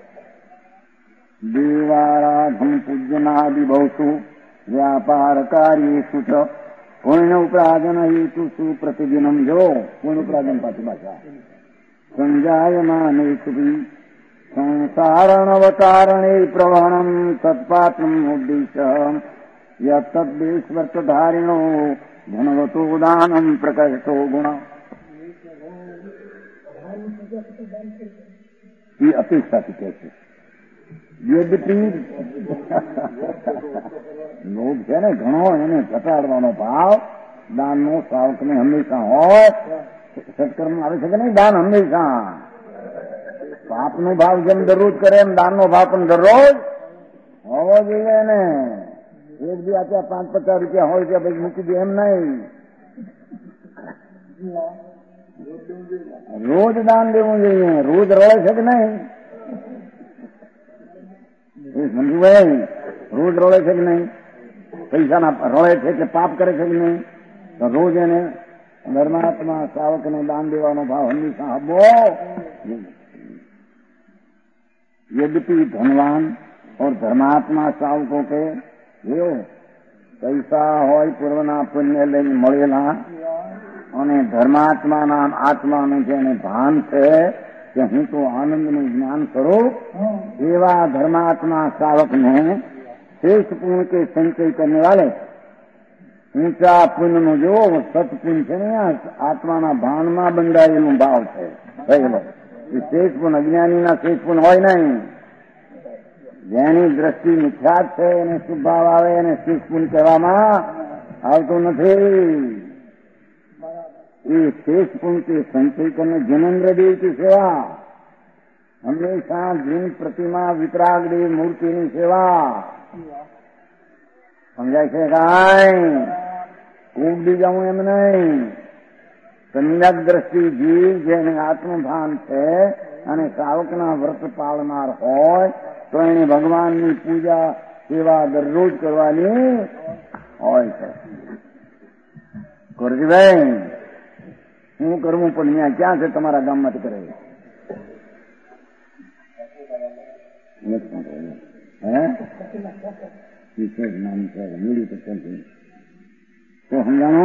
देवाराधन पूजनादि बहुसु व्यापार कार्येषु च पुण्य उपार्जन हेतु सु प्रतिदिनम जो पुण्य उपार्जन पाती भाषा संजायमाने भी संसारणवतारणे प्रवहणम तत्पात्रम उद्देश्य यत्तद्देशवर्तधारिणो धनवतो दानम प्रकटो गुण ये अपेक्षा की कैसे यद्यपि लोभ છે ને ઘણો એને ઘટાડવાનો ભાવ દાનનો સાવકને હંમેશા હોય. સત્કર્મ આવે છે કે નહીં દાન હંમેશા પાપનો ભાવ જેમ દરરોજ કરે એમ દાનનો ભાવ પણ દરરોજ હોવો જોઈએ ને. એક બી આપ્યા પાંચ પચાસ રૂપિયા હોય ત્યાં પછી મૂકી દે એમ નહીં. રોજ દાન દેવું જોઈએ. રોજ રળે છે કે નહીં સમજુભાઈ? રોજ રળે છે કે નહીં? પૈસાના રળે છે કે પાપ કરે છે કે નહીં? તો રોજ એને ધર્માત્मा सावक ने दान देवानो भाव हमेशा हबो. यद्यपि धनवान और धर्मात्मा सावकों के जो पैसा होय पूर्वना पुण्य लઈને મળેલા અને ધર્માત્માના આત્માનું જેને ભાન છે કે હું તો આનંદનું જ્ઞાન કરું એવા ધર્માત્मा सावकને श्रेष्ठ पुण्य के संचय करने वाले ઊંચા પુણ્યનો જેવો સત્પુણ્ય છે ને આત્માના ભાનમાં બંધાયેલું ભાવ છે થયેલો. એ શ્રેષ્ઠ પુણ્ય અજ્ઞાનીના શ્રેષ્ઠ પુણ્ય હોય નહીં. જેની દ્રષ્ટિ મિથ્યાત છે એને શુભ ભાવ આવે એને શ્રેષ્ઠ પુણ્ય કહેવામાં આવતું નથી. એ શ્રેષ્ઠ પુણ્ય के संचय करने जनेन्द्र देव की सेवा हमेशा जिन प्रतिमा वितराग देव मूर्ति ની सेवा સમજાય છે કાંઈ? ઉડી જવું એમ નહીં. સમ્યક દ્રષ્ટિ જીવ જેને આત્મભાન છે અને સાવકના વ્રત પાળનાર હોય તો એને ભગવાનની પૂજા સેવા દરરોજ કરવાની હોય છે. ગુરુજીભાઈ હું કરવું પણ ત્યાં ક્યાં છે તમારા ગામમાંથી કરે? હે નામ છે મૂડી તો તો સમજાણો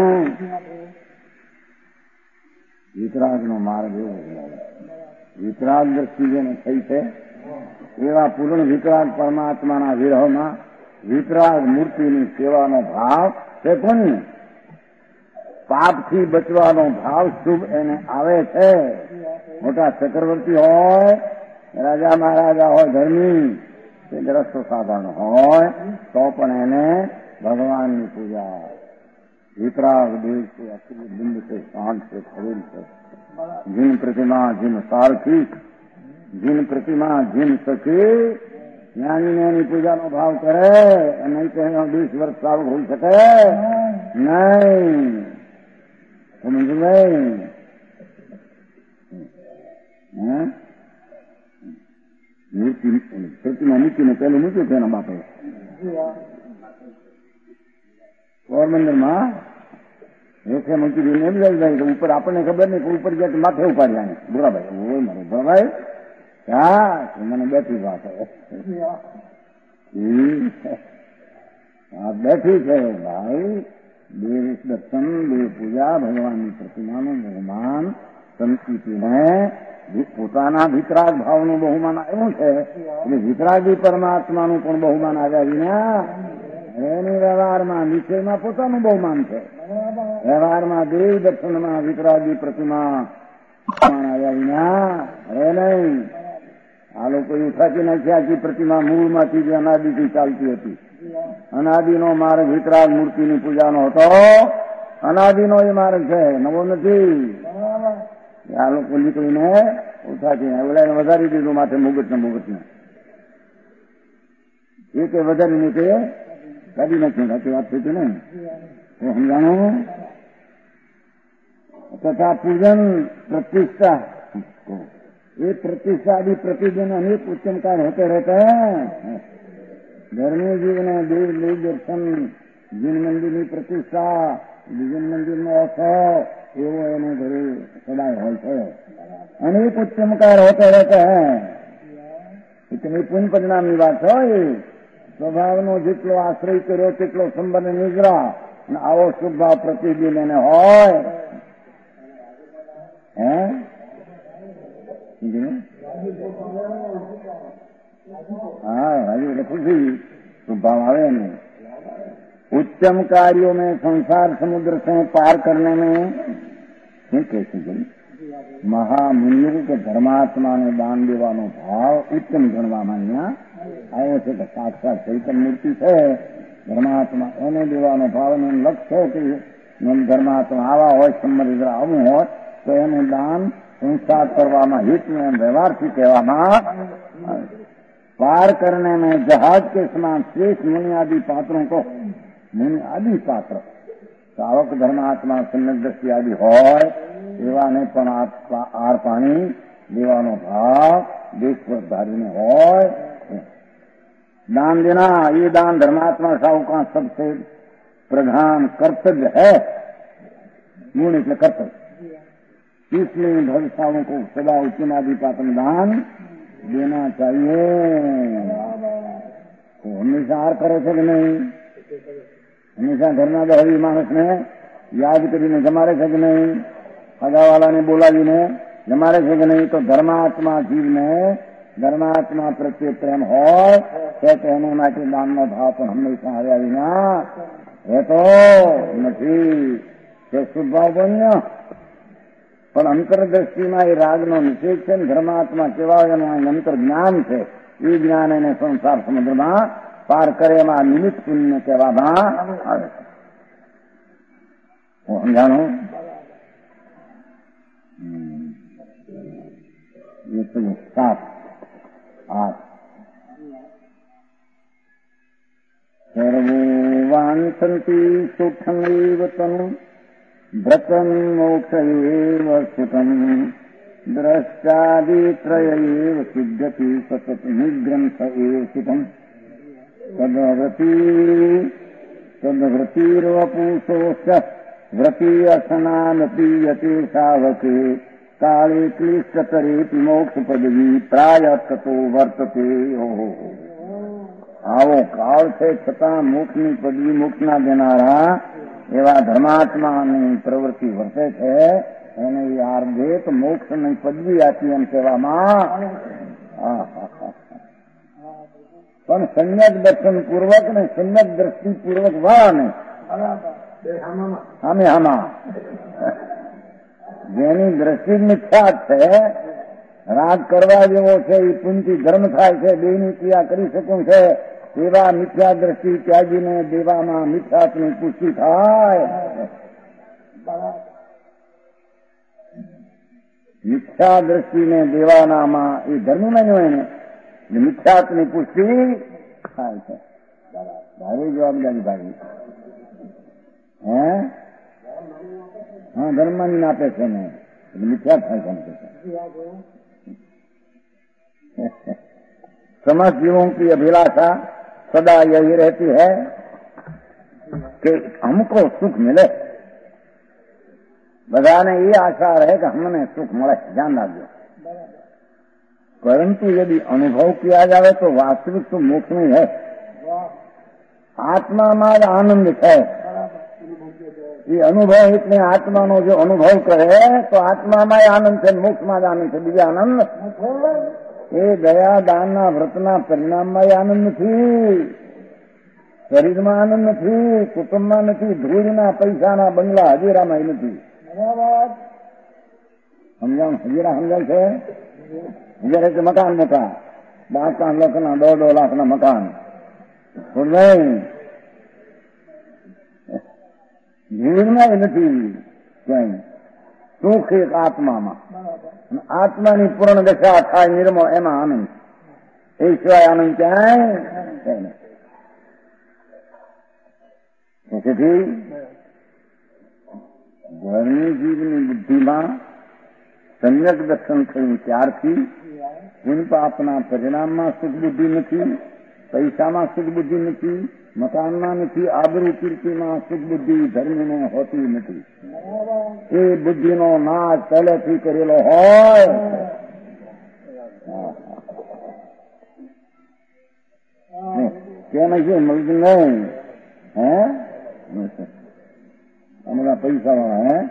વિતરાગનો માર્ગ એવો વિતરાગ દ્રષ્ટિ જેને થઈ છે એવા પૂર્ણ વિતરાગ પરમાત્માના વિરહમાં વિતરાગ મૂર્તિની સેવાનો ભાવ છે. પુણ્ય પાપથી બચવાનો ભાવ શુભ એને આવે છે. મોટા ચક્રવર્તી હોય રાજા મહારાજા હોય ધર્મી ગ્રસ્તો સાધારણ હોય તો પણ એને ભગવાનની પૂજા વિતરાગ દેવ છે અખિલ બિંદ છે શાંત છે ખરેલ છે જીન પ્રતિમા જીન સારથી જીન પ્રતિમા જીન સખી જ્ઞાની એની પૂજાનો ભાવ કરે નહીં તો એનો વીસ વર્ષ સારું હોઈ શકે નહીં. સમજ ભાઈ? મૂર્તિ પ્રતિમા મૂકીને પેલું મૂક્યું છે એના બાપે પોરબંદરમાં રેખે મૂકી દઈને એમ જાય જાય ઉપર આપણને ખબર નહીં ઉપર ગયા તો માથે ઉપાડ્યા ને ભૂરાભાઈ હોય મારે ભૂરાભાઈ હા મને બેઠી વાત બેઠી છે ભાઈ. દેવ દર્શન દેવ પૂજા ભગવાનની પ્રતિમાનું બહુમાન સંસ્કૃતિને પોતાના વિતરાગ ભાવનું બહુમાન આવ્યું છે એટલે વિતરાગી પરમાત્માનું પણ બહુમાન આવ્યા વિના એની વ્યવહારમાં વિષયમાં પોતાનું બહુ માન છે, વ્યવહારમાં દેવ દર્શનમાં વિતરાગી પ્રતિમા આવ્યા વિના અરે નહીં. આ લોકો ઉઠાતી નાખી આખી પ્રતિમા મૂળમાંથી જે અનાદિથી ચાલતી હતી. અનાદિનો માર્ગ વિતરાગ મૂર્તિની પૂજાનો હતો. અનાદિનો એ માર્ગ છે, નવો નથી. આ લોકો નીકળીને ઉઠાતી ઓલાને વધારી દીધું માથે મુગટ ને મુગટ ને એ કે વધારીને તે કાઢી નાખ્યું. સાચી વાત થઈ ને તો સમજાણું. તથા પૂજન પ્રતિષ્ઠા ये प्रतिष्ठा भी प्रतिदिन अनेक उच्चमकार होते रहते हैं. धर्मी जीवन देव देव दर्शन जिन मंदिर की प्रतिष्ठा जिन मंदिर में ऐसा एवं एने घरे सदाय હોય છે. अनेक उच्चमकार होते रहते हैं. इतनी पुण्य परिणाम की बात है. स्वभाव नो જેટલો આશ્રય કર્યો તેટલો સંબંધ નિગ્રહ અને આવો શુભ ભાવ પ્રતિદિન એને હોય. હે हाँ भाई खुशी भाव आवे नहीं. उच्चम कार्यों में संसार समुद्र से पार करने में कैसे गई महामुनियों के धर्मात्मा ने दान देवानो भाव उच्चम गणवामां आयो छे कि साक्षात चैतन्य मूर्ति है धर्मात्मा एने देवानो भाव ने लक्ष्य है कि धर्मात्मा आवा हो संबंध आवू हो तो एनु दान संसार करवामा हित में व्यवहार थी कहवामा पार करने में जहाज के समान श्रेष्ठ मुनि आदि पात्रों को मुनि आदि पात्र सावक धर्मात्मा सम्यक दृष्टि आदि होय एवाने पण आर पाणी देवानो भाव देश पर धारी ने होय. दान देना ये दान धर्मात्मा सावक का सबसे प्रधान कर्तव्य है. गुण એટલે कर्तव्य. इसलिए भविष्यों को सदा उच्चनादि पात्र दान देना चाहिए. तो हमेशा हार करे છે કે નહીં? હંમેશા ઘરના દહવી માણસને યાદ કરીને જમાડે છે કે નહીં? સગાવાલાને બોલાવીને જમાડે છે કે નહીં? તો ધર્માત્મા જીવને ધર્માત્મા પ્રત્યે પ્રેમ હોય છે તો એને માટે દાનનો ભાવ પણ હંમેશા આવ્યા વિના રહેતો નથી. તે શુભ ભાવ બન્યો પણ અંતરદ્રષ્ટિમાં એ રાગનો નિષેધ છે ને ધર્માત્મા કેવા અંતર જ્ઞાન છે એ જ્ઞાન એને સંસાર સમુદ્રમાં પાર કરે એમાં નિમિત્ત પુણ્ય કહેવામાં આવે છે. હું સમજાણું સાત આઠ સર્વો વાંછન્તિ સુખમેવ તનું व्रतम मोक्ष एव सुखम द्रष्टादित्रय एव सिद्धति सतत निग्रंथ एव सुखम तद्व्रती तद्व्रतिर्वपुषोश्च व्रती असनानपि यते सावके काले क्लिष्टतरेऽपि मोक्ष पदवी प्रायः ततो वर्तते. ओहो आवो काल છે છતાં મોક્ષની પદવી મોક્ષના દેનારા એવા ધર્માત્માની પ્રવૃત્તિ વર્તે છે એને આર્ધે તો મોક્ષની પદવી આપી એમ કહેવામાં. પણ સમ્યક દર્શન પૂર્વક ને સમ્યક દ્રષ્ટિ પૂર્વક વાળાને સામે આમાં જેની દ્રષ્ટિ મિથ્યા છે રાગ કરવા જેવો છે એ પુંજી ધર્મ થાય છે બેની ક્રિયા કરી શકું છે એવા મિથ્યા દ્રષ્ટિ ત્યાગીને દેવામાં મિથ્યાત્મની પુષ્ટિ થાય. મિથ્યા દ્રષ્ટિને દેવાનામાં એ ધર્મમાં જ હોય ને મિથ્યાત્મની પુષ્ટિ થાય છે. ભારે જવાબદારી ભાઈ હે હા ધર્મની નાપે છે ને મિથ્યા થાય છે. समस्त जीवों की अभिलाषा सदा यही रहती है कि हमको सुख मिले. बधाने ये आशा रहे कि हमने सुख मिले. ध्यान रखिए. परंतु यदि अनुभव किया जाए तो वास्तविक सुख मोक्ष में है. आत्मा में आनंद है. ये अनुभव इतने आत्मा नो जो अनुभव करे तो आत्मा में आनंद है मोक्ष में आनंद है. बीजा आनंद એ દયા દાનના વ્રતના પરિણામમાં આનંદ નથી. શરીરમાં આનંદ નથી, કુટુંબમાં નથી, ધૂળના પૈસાના બંગલા હજીરામાં નથી. સમજાવ હજીરા સમજાય છે? હજાર એક મકાન મોટા બાર પાંચ લાખના દોઢ દોઢ લાખના મકાન ધૂળમાં નથી ક્યાંય. સુખ એક આત્મામાં, આત્માની પૂર્ણ દશા થાય નિર્મળ, એમાં આનંદ. એ સિવાય આનંદ ક્યાંય. તેથી ધર્મી જીવની બુદ્ધિમાં સમ્યક દર્શન થયું ત્યારથી પુણ્ય પાપના પરિણામમાં સુખ બુદ્ધિ નથી, પૈસામાં સુખ બુદ્ધિ નથી, મકાનમાં નથી, આબરૂ કીર્તિમાં સુખ બુદ્ધિ ધર્મને હોતી નથી. એ બુદ્ધિનો નાશ પહેલેથી કરેલો હોય. કેમ છે મળતું નહીં? હે અમારા પૈસા વાળા હે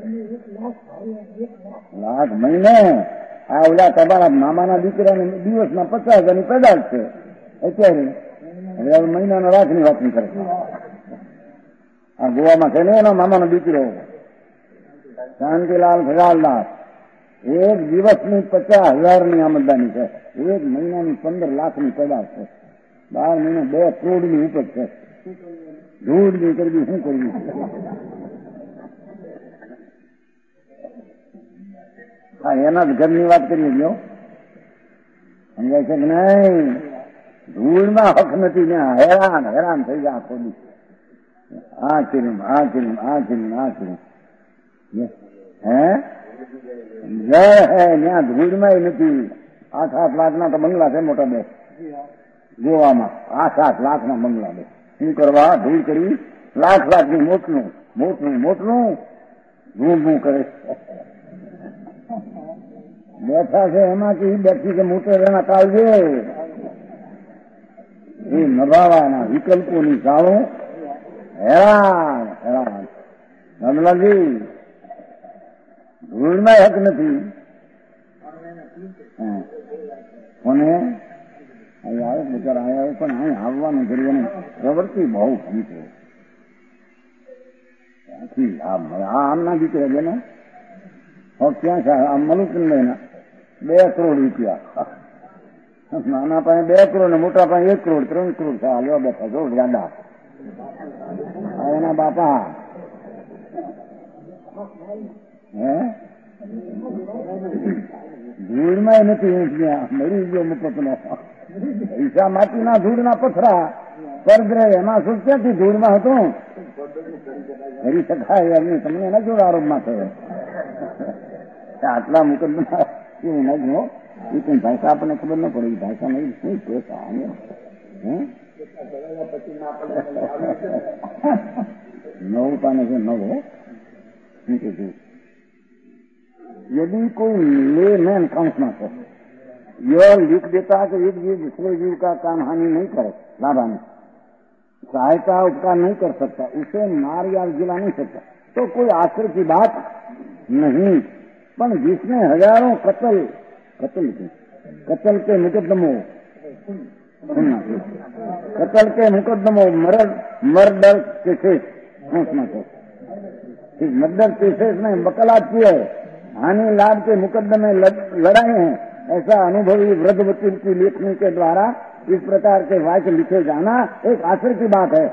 લાખ મહિને. આ ઓલા તમારા મામાના દીકરાને દિવસના પચાસ હજારની પેદાશ છે અત્યારે. હવે મહિનાના લાખની વાત નહીં કરે. આ ગોવામાં છે ને એનો મામાનો દીકરો શાંતિલાલ ભગાલદાસ, એક દિવસની પચાસ હજારની આમદની છે, એક મહિનાની પંદર લાખની પેદાશ છે, બાર મહિને બે કરોડની ઉપજ છે. ધૂળ ની કરવી શું કરવી? હા, એના જ ઘરની વાત કરીએ જો સમજાય છે કે નહીં? ધૂળમાં હક નથી ને હેરાન હેરાન થઈ જાય આખો દી. આ ચીરું આ ચીરું આ ચીરું આ ચીરું હે જય હે ત્યાં ધૂળમાં નથી. આઠ આઠ લાખના તો બંગલા છે મોટા બે ગોવામાં. આઠ આઠ લાખના બંગલા બે શું કરવા? ધૂળ કરી. લાખ લાખની મોટલું મોટલું મોટલું ભૂ ભૂ કરે બેઠા છે. એમાંથી બેઠી કે મોટે એના કાળજે એ નભાવાના વિકલ્પોની ચાળું હેરાન હેરાન. નંદલાલજી ધૂળમાં હક નથી. કોને અહીં આવે બચારા આવ્યા પણ અહીં આવવાનું કર્યું પ્રવૃત્તિ બહુ ઘણી છે. ત્યાંથી આ આમના દીકરા છે ને ક્યાં છે? આમ મલુકંદના બે કરોડ રૂપિયા. નાના પાસે બે કરોડ ને મોટા પાસે એક કરોડ ત્રણ કરોડ છે. લેવા બેઠા કરોડ ગાંડા. એના બાપા હે ધૂળમાં નથી. હું ત્યાં મરી ગયો મફતનો પૈસા માટીના ધૂળના પથરા પરગ્રહ એમાં શું ક્યાંથી ધૂળમાં હતું કરી શકાય એમની. તમને એના જોડે આરોપમાં થયો આટલા મુકદમા એવું ન જો. એ કઈ ભાષા આપણને ખબર ન પડે. એ ભાષા નહીં શું ભાષા નવ પાને છે નવ શું કીધું? यदि कोई ले मैन काउंस ना कर, यह लिख देता कि एक जीव दूसरे जीव का काम हानि नहीं करे, लाभ हानि सहायता उपकार नहीं कर सकता, उसे मार या जिला नहीं सकता, तो कोई आश्चर्य की बात नहीं. पर जिसने हजारों कत्ल कत्ल कत्ल के मुकदमों कत्ल के मुकदमों murder murder cases murder cases में वकालत की है, हानि लाभ के मुकदमे लड़ाए हैं, ऐसा अनुभवी वृद्ध वकील की लेखनी के द्वारा इस प्रकार के वाक्य लिखे जाना एक आश्चर्य की बात है.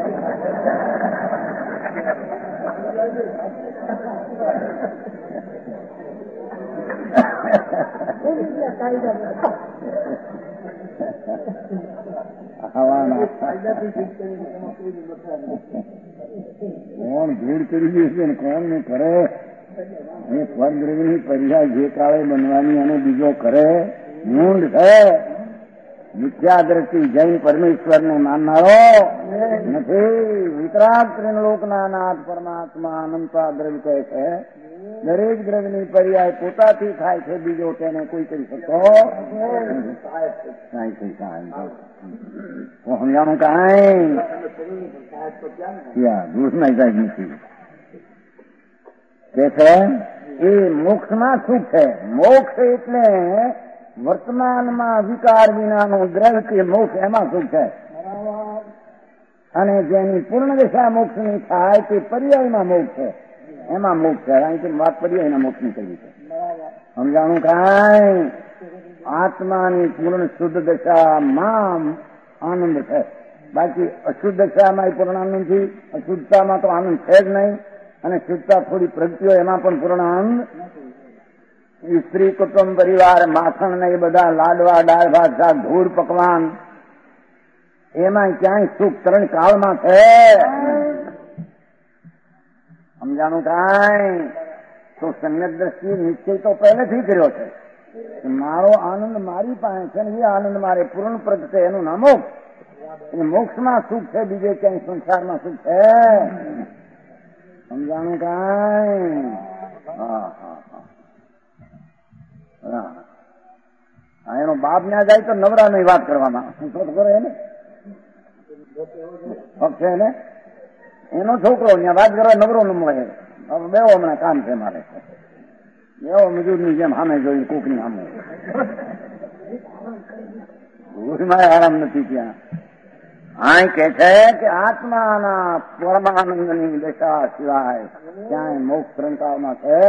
કોણ ભીડ કરી દે છે કોણ ને કરે? એ સ્વર્ગની પર્યા જે કાળે બનવાની અને બીજો કરે મૂંડ છે. મિથ્યા દ્રષ્ટિ જૈન પરમેશ્વરને માનનારો નથી. વિતરાગ ત્રિલોકના નાથ પરમાત્મા અનંતા દ્રવ્ય કહે છે. દરેક દ્રવ્યની પર્યાય પોતાથી થાય છે, બીજો તેને કોઈ કરી શકતો સમજાણું કાંઈ દૂર ના જાય નથી કે છે. એ મોક્ષમાં સુખ છે. મોક્ષ એટલે વર્તમાનમાં વિકાર વિનાનો દ્રવ્ય કે મોક્ષ, એમાં સુખ છે. અને જેની પૂર્ણ દશા મોક્ષની થાય તે પર્યાયમાં મોક્ષ છે, એમાં મોક્ષ છે. અહીંથી વાત પર્યાયના મોક્ષની કરી છે. સમજાણું કાંઈ? આત્માની પૂર્ણ શુદ્ધ દશામાં આનંદ છે, બાકી અશુદ્ધ દશામાં પૂર્ણ આનંદ નથી. અશુદ્ધતામાં તો આનંદ છે જ નહીં, અને શુદ્ધતા થોડી પ્રગતિઓ એમાં પણ પૂર્ણ આનંદ. સ્ત્રી કુટુંબ પરિવાર માખણ ને એ બધા લાડવા દાળ ભાત શાક ધૂળ પકવાન એમાં ક્યાંય સુખ ત્રણ કાળમાં છે. સમજાણું કાંઈ? તો સમ્યક દ્રષ્ટિ નિશ્ચય તો પહેલેથી કર્યો છે. મારો આનંદ મારી પાસે છે ને એ આનંદ મારે પૂર્ણ પ્રગ છે, એનું નામ મોક્ષ. મોક્ષમાં સુખ છે, બીજે ક્યાંય સંસારમાં સુખ છે. સમજાણું કાંઈ? હા હા હા એનો બાપ ત્યાં જાય તો નવરા ની વાત કરવામાં તો કરે ને છે ને એનો છોકરો ત્યાં વાત કરવા નવરો ન મળે. બેવો હમણાં કામ છે મારે, બેવો મજૂરની જેમ સામે જોયું કોકની સામે આરામ નથી ત્યાં. આ કે છે કે આત્માના પરમાનંદની દશા સિવાય ક્યાંય મોક્ષ ત્રણકાળમાં છે.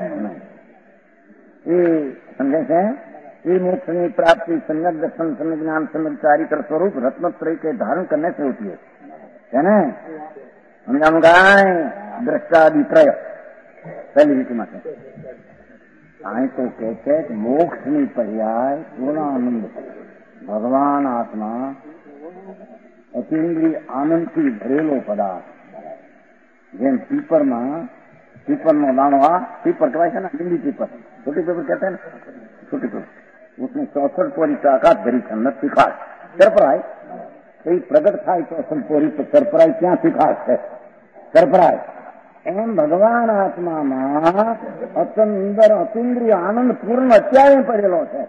એ સમજે છે એ मोक्ष प्राप्ति सम्यक दर्शन सम्यक ज्ञान सम्यक चारित्र स्वरूप रत्नत्रय के धारण करने से होती है ना। समझाऊं गाय दृष्टादित्रय पहली रीति में आए तो कहते मोक्ष ની પર્યાય પૂર્ણ આનંદ ભગવાન આત્મા અતિન્દ્રિય આનંદથી ભરેલો પદાર્થ. જેમ પીપરમાં पीपरનો દાણો આ पीपर કહેવાય છે ને, હિન્દી पीपर छोटी पेपर कहते हैं ना, छोटी पेपर उसमें चौसठ पोरी ताकत भरी છે ન તીખાશ સરપરાય કઈ પ્રગટ થાય ચોસઠ પોરી તો સરપરાય ક્યાં તીખાશ છે સરપરાય. એમ ભગવાન આત્મામાં અતંદર અતિન્દ્રિય આનંદ પૂર્ણ અત્યારે પડેલો છે.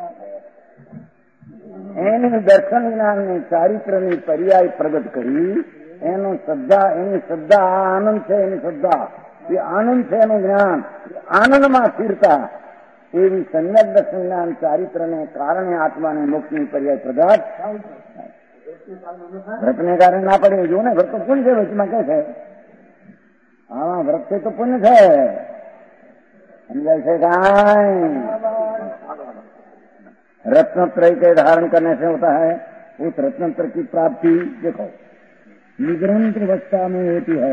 એની દર્શન જ્ઞાનની ચારિત્રની પર્યાય પ્રગટ કરી એનો શ્રદ્ધા એની શ્રદ્ધા આનંદ છે, એની શ્રદ્ધા એ આનંદ છે, એનું જ્ઞાન આનંદમાં સ્થિરતા એવી સમ્યક દર્શન જ્ઞાન ચારિત્રને કારણે આત્માની મોક્ષની પર્યાય પ્રગટ. વ્રતને કારણે ના પડે જો ને, વ્રત તો પુણ્ય છે, વચમાં કે છે આવા व्रत से तो पुण्य है, समझाए से गाय रत्नत्रय के धारण करने से होता है. उस रत्नत्र की प्राप्ति देखो निग्रंथ अवस्था में होती है.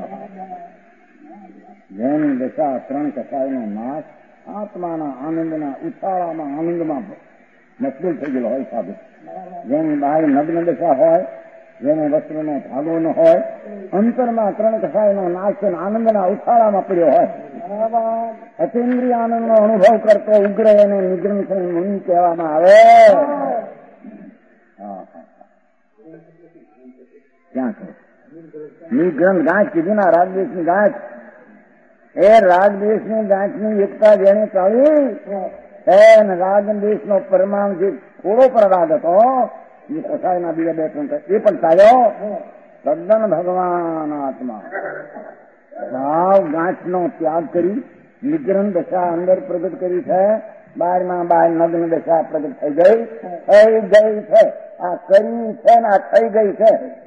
जैन दशा त्रण कसायनो नाश आत्माना आनंदना उछाळाમાં આનંદમાં મશગુલ થઈ ગયેલો હોય સાધુ. જેની બહાર નગ્ન દશા હોય, જેને વસ્ત્રનો ભાગો ન હોય, અંતરમાં ત્રણ કસાયનો નાશ છે, આનંદના ઉછાળામાં પડ્યો હોય. અતિન્દ્રિય આનંદનો અનુભવ કરતો ઉગ્ર એને નિગ્રંથ મુનિ કહેવામાં આવે. ક્યાં છે નિગ્રંથ ગાંઠ કીધી ના, રાગદ્વેષની ગાંઠ. એ રાગદ્વેષની ગાંઠની એકતા જેને ચાલી એ રાગદ્વેષનો પરમાણુ જે થોડો પર રાગ હતો એ કસાયના બીજા બે ત્રણ એ પણ ચાલ્યો. તદ્દન ભગવાન આત્મા ભાવ ગાંઠનો ત્યાગ કરી નિગ્રહ દશા અંદર પ્રગટ કરી છે. બહારમાં બહાર નગ્ન દશા પ્રગટ થઈ ગઈ થઈ ગઈ છે. આ કરી છે ને આ થઈ ગઈ છે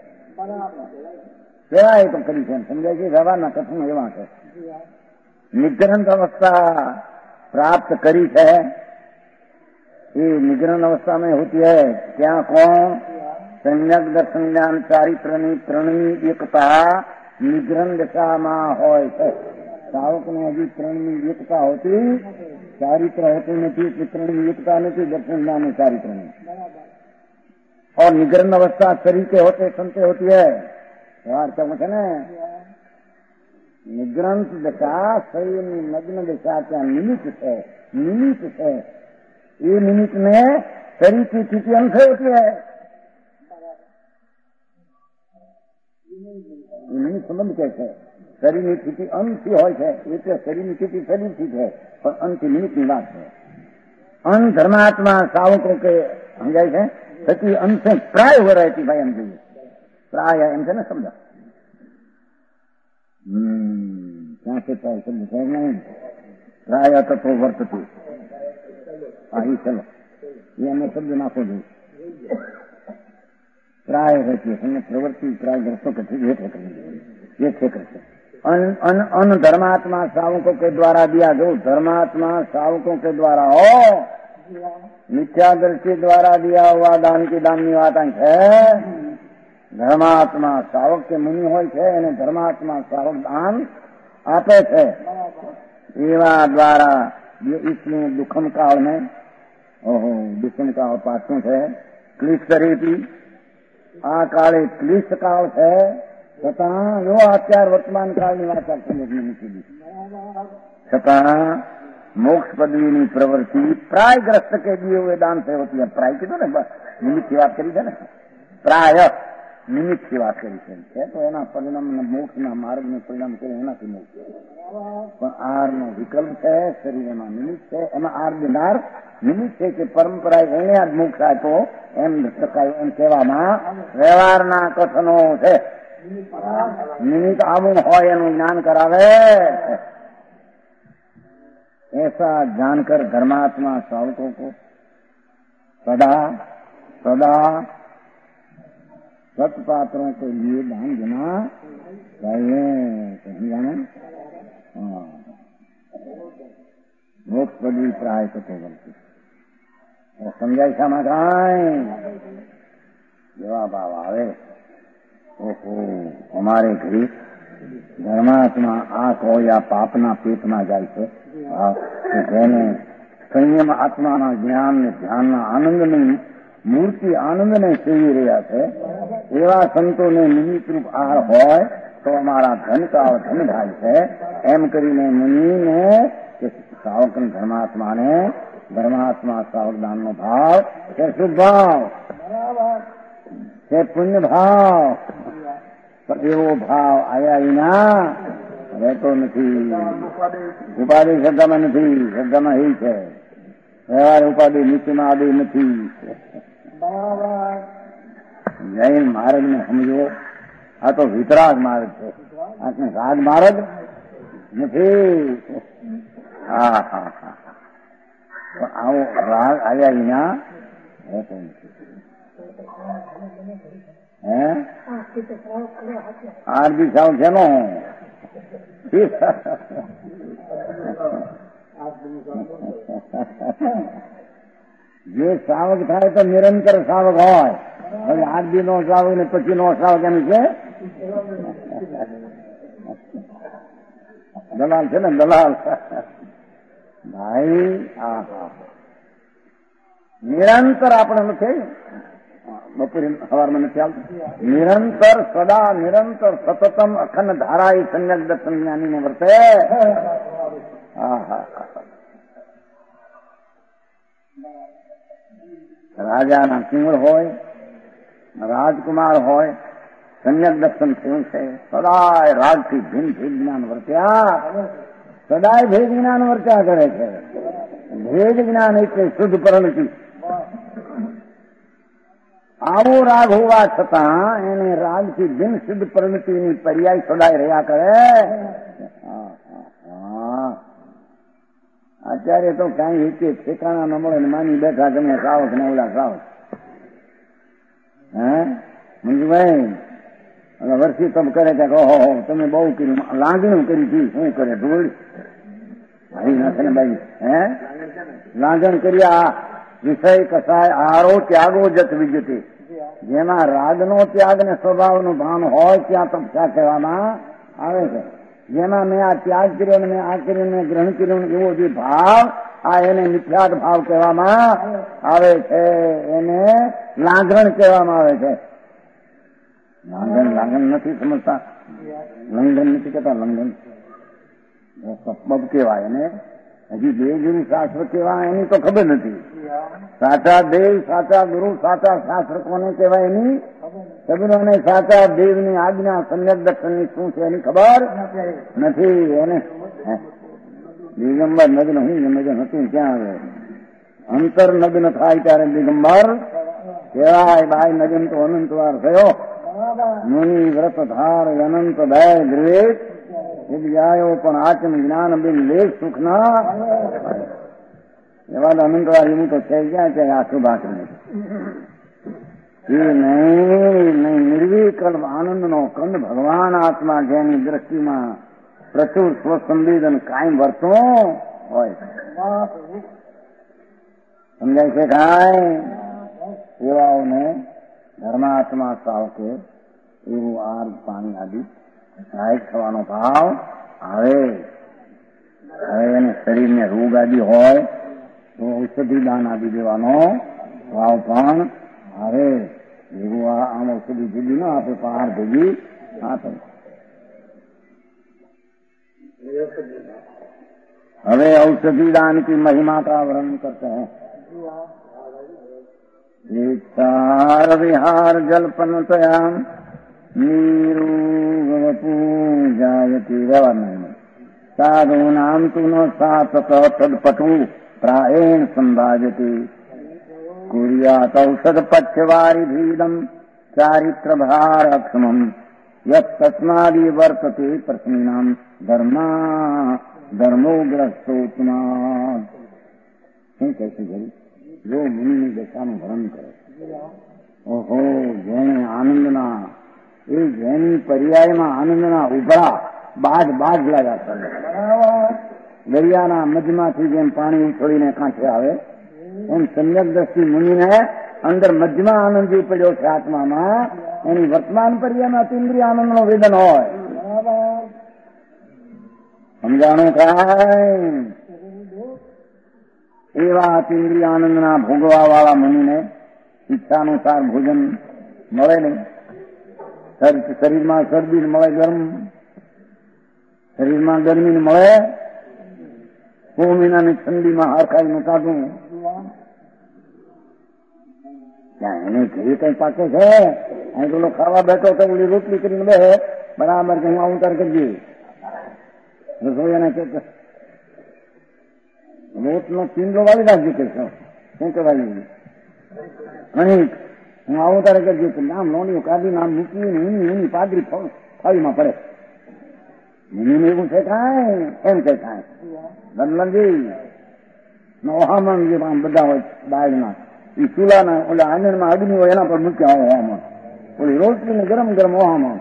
કેવા એ તો કરી છે સમજાય છે. વ્યવહારના કથનો એવા છે. નિગ્રહ અवस्था प्राप्त करी है, ये निग्रह अवस्था में होती है. क्या कौन सम्यक दर्शन ज्ञान चारित्र ની ત્રણની એકતા નિગ્રહ દશામાં હોય છે. સાવકને હજી ત્રણની એકતા હોતી, ચારિત્ર હોતું નથી, ત્રણની એકતા નથી દર્શન જ્ઞાન ચારિત્રની. और निग्रह अवस्था शरीर के होते संते होती है. व्यवहार क्या है ना, निग्रंथ दशा शरीરની નગ્ન દશા ત્યાં નિમિત્ત છે, નિમિત્ત છે. ये निमित्त में शरीर की स्थिति अंश होती है. निमित्त संबंध कैसे शरीરની સ્થિતિ અંશથી હોય છે. એટલે શરીરની સ્થિતિ શરીરથી છે પણ અંશથી નિમિત્તની વાત છે. અંશ ધર્માત્મા સાવકો કે સમજાય છે થતી અંશે પ્રાય હો રહેતી ભાઈ એમ જોઈએ. પ્રાય એમ છે ને સમજો. हम्म क्या कहता है शब्द है नहीं प्राय तत्व वर्तती. हाँ ये चलो ये हमें शब्द नाखो दो. प्राय रहती है, संयत प्रवृत्ति प्राय ग्रस्तों के ठीक ये क्षेत्र ये क्षेत्र से अन, अन, अन धर्मात्मा श्रावकों के द्वारा दिया, जो धर्मात्मा श्रावकों के द्वारा हो, मिथ्यादर्शी द्वारा दिया हुआ दान की दाननी વાત है। धर्मात्मा श्रावक के मुनि હોય છે એને ધર્માત્મા શ્રાવક દાન આપે છે। એવા દ્વારા ये इसमें दुखम काल में ओहो दुखम काल पाछું છે ક્લિષ્ટ રીતિ આ કાળે ક્લિષ્ટ કાળ છે છતાં એવો અત્યાર વર્તમાન કાળની વાત સમજની મૂકી દી છતાં मोक्ष पदवी ની प्रवृत्ति प्रायग्रस्त के दिए हुए दान से होती है। प्राय की तो ने निमित्त की बात करी है ना, प्राय निमित्त की बात करी है तो एना परिणाम मोक्ष ना मार्ग ने परिणाम करे एना की मोक्ष पण आर नो विकल्प है, शरीर में निमित्त है, एमा आर दिनार निमित्त है कि परंपरा એને આજ મોક્ષ આપો એમ શકાય એમ કહેવામાં વ્યવહારના કથનો છે। નિમિત્ત આવું હોય એનું જ્ઞાન કરાવે। ऐसा जानकर धर्मात्मा श्रावकों को सदा सदा सत्पात्रों के लिए दान देना चाहिए। कहीं जाने मोक्ष पदवी प्राय तो बोलती समझाई समाधान जवाब आवे। ओहो हमारे घरी धर्मात्मा आ को या पापना पेटમાં જાય છે જેને સંયમ આત્માના જ્ઞાન ને ધ્યાનના આનંદની મૂર્તિ આનંદને સેવી રહ્યા છે એવા સંતોને નિમિત્તરૂપ આહાર હોય તો અમારા ધનકાળ ધન થાય છે એમ કરીને મુનિને કે શ્રાવક ધર્માત્માને ધર્માત્મા શ્રાવક દાનનો ભાવ છે શુભ ભાવ છે પુણ્ય ભાવ। એવો ભાવ આયા વિના રહેતો નથી। ઉપાધિ શ્રદ્ધામાં નથી, શ્રદ્ધામાં એ છે વ્યવહાર ઉપાધિ નીતિમાં આદિ નથી। જૈન માર્ગ ને સમજો આ તો વિતરાગ માર્ગ છે, આ રાગ માર્ગ નથી। હા હા હા આવો રાગ આયા વિના રહેતો નથી। હે આરબી સાવ છે નો જે શ્રાવક થાય તો નિરંતર શ્રાવક હોય। હવે આરબી નો શ્રાવક ને પછી નો શ્રાવક એમ છે દલાલ છે ને દલાલ ભાઈ। હા હા નિરંતર આપણે નથી બપોરે સવારમાં નથી આવતું નિરંતર સદા નિરંતર સતતમ અખંડ ધારા એ સંયક દર્શન જ્ઞાની ને વર્તે। હા હા રાજાના સિંહણ હોય રાજકુમાર હોય સંયક દર્શન થયું છે સદાય રાજથી ભિન્ન ભેદ જ્ઞાન વર્ત્યા સદાય ભેદ જ્ઞાન વર્ત્યા કરે છે। ભેદ જ્ઞાન એટલે શુદ્ધ પરિણતિ। આવો રાગ હોવા છતાં એને રાગથી ભિન્ન શુદ્ધ પરિણતિની પર્યાય સદાય રહ્યા કરે। અત્યારે તો કઈ રીતે ઠેકાણા ન મળે ને માની બેઠા તમે શ્રાવક ને ઓલા શ્રાવક હે મંજુભાઈ વર્ષી તમ કરે કે ઓહો તમે બહુ કર્યું લાગણું કરી હતી શું કરે ઢોળ ભાઈ નાખે ને ભાઈ હે લાગણ કર્યા વિષય કસાય આરો ત્યાગો જત વિજતે। જેમાં રાગનો ત્યાગ ને સ્વભાવનું ભાન હોય ત્યાં તપસ્યા કહેવામાં આવે છે। જેમાં મેં આ ત્યાગ કર્યો ને મેં આ કર્યું ને ગ્રહણ કર્યું એવો જે ભાવ આ એને મિથ્યાત ભાવ કહેવામાં આવે છે, એને લાગણ કહેવામાં આવે છે। લાગણ લાગણ નથી સમજતા, લંઘન નથી કહેતા, લંઘન સબબ કહેવાય એને। હજી દેવ ગુરુ શાસ્ત્ર કેવા એની તો ખબર નથી। સાચા દેવ સાચા ગુરુ સાચા શાસ્ત્ર કોને કહેવાય એની ખબર અને સાચા દેવની આજ્ઞા સમ્યક દર્શનની શું છે એની ખબર નથી। એને દિગંબર નગ્ન હું નગ્ન હતું ક્યાં આવે અંતર નગ્ન થાય ત્યારે દિગંબર કહેવાય। બાય નગ્ન તો અનંત વાર થયો। મુનિ વ્રત ધાર અનંત દય દ્વેષ જાયો પણ આચમ જ્ઞાન બિન લેખ સુખના એવા અનંતવાર એવું તો છે ક્યાં છે આ શુભાચરણ એ નહીં મતલબ આનંદનો કંદ ભગવાન આત્મા જેની દ્રષ્ટિમાં પ્રચુર સ્વસંવેદન કાયમ વર્તો હોય સમજાય છે કાંઈ એવાઓને ધર્માત્મા સાવકે એવું આર પાણી આદિ સહાયક થવાનો ભાવ આવે. હવે એને શરીરને રોગ આદિ હોય તો ઔષધિ દાન આપી દેવાનો ભાવ પણ આવે. એવું આમ ઔષધિ જુદી ના આપે પણ હાર ભેગી આપે. હવે औषधि दान की महिमा का वर्णन करते हैं. विचार विहार जलपनतयाम नीरू पूजायती व्यवहार साधु नाम तु न सात तदपटु प्रायेण संभाजती कुर्यात औषध पक्षवारी भीदम चारित्र भार अक्षमम यस्मादि वर्तते प्रश्नाम धर्मा धर्मोग्रस्तोत्मा. શું કહેશે ગરી જો મુનિની દશાનું વર્ણન કરે. ઓહો જેને આનંદના એ જેની પર્યાયમાં આનંદના ઉભરા બાજ બાજ લાગ્યા કરે. દરિયાના મધ્યમાંથી જેમ પાણી ઉછળીને કાંઠે આવે એમ સમ્યક દ્રષ્ટિ મુનિને અંદર મધ્યમાં આનંદ જે પડ્યો છે આત્મામાં એની વર્તમાન પર્યાયમાં અતિન્દ્રિય આનંદનો વેદન હોય. સમજાણું કાંઈ એવા અતિન્દ્રિય આનંદના ભોગવા વાળા મુનિને ઈચ્છાનુસાર ભોજન મળે નહીં. શરીરમાં શરદી મળે ગરમ, શરીરમાં ગરમી મળે, સો મહિનાની ઠંડીમાં હરખાઈનું કાઢું. ત્યાં એને ઘી કઈ પાકે છે અહીં પેલો ખાવા બેઠો તો ઓલી રોટલી કરીને બે બરાબર કે હું આવું તાર કરજે રસોઈયાને કે રોટનો ચીંડલો વાળી રાખજે કે શું કહેવાય અનેક હું આવું તારે કરજે કે નામ લોણીઓ કાઢી નામ મૂકી ઊની ઊની પાદરી થાળીમાં પડે. મુનિને એવું છે કાંઈ એમ કે કાંઈ ગંદલંજી ઓહામણ જે બધા હોય દાળના એ ચૂલાના ઓલા આંગણમાં અગ્નિ હોય એના પર મૂક્યા ઓહામણ ઓલી રોટલીને ગરમ ગરમ ઓહામણ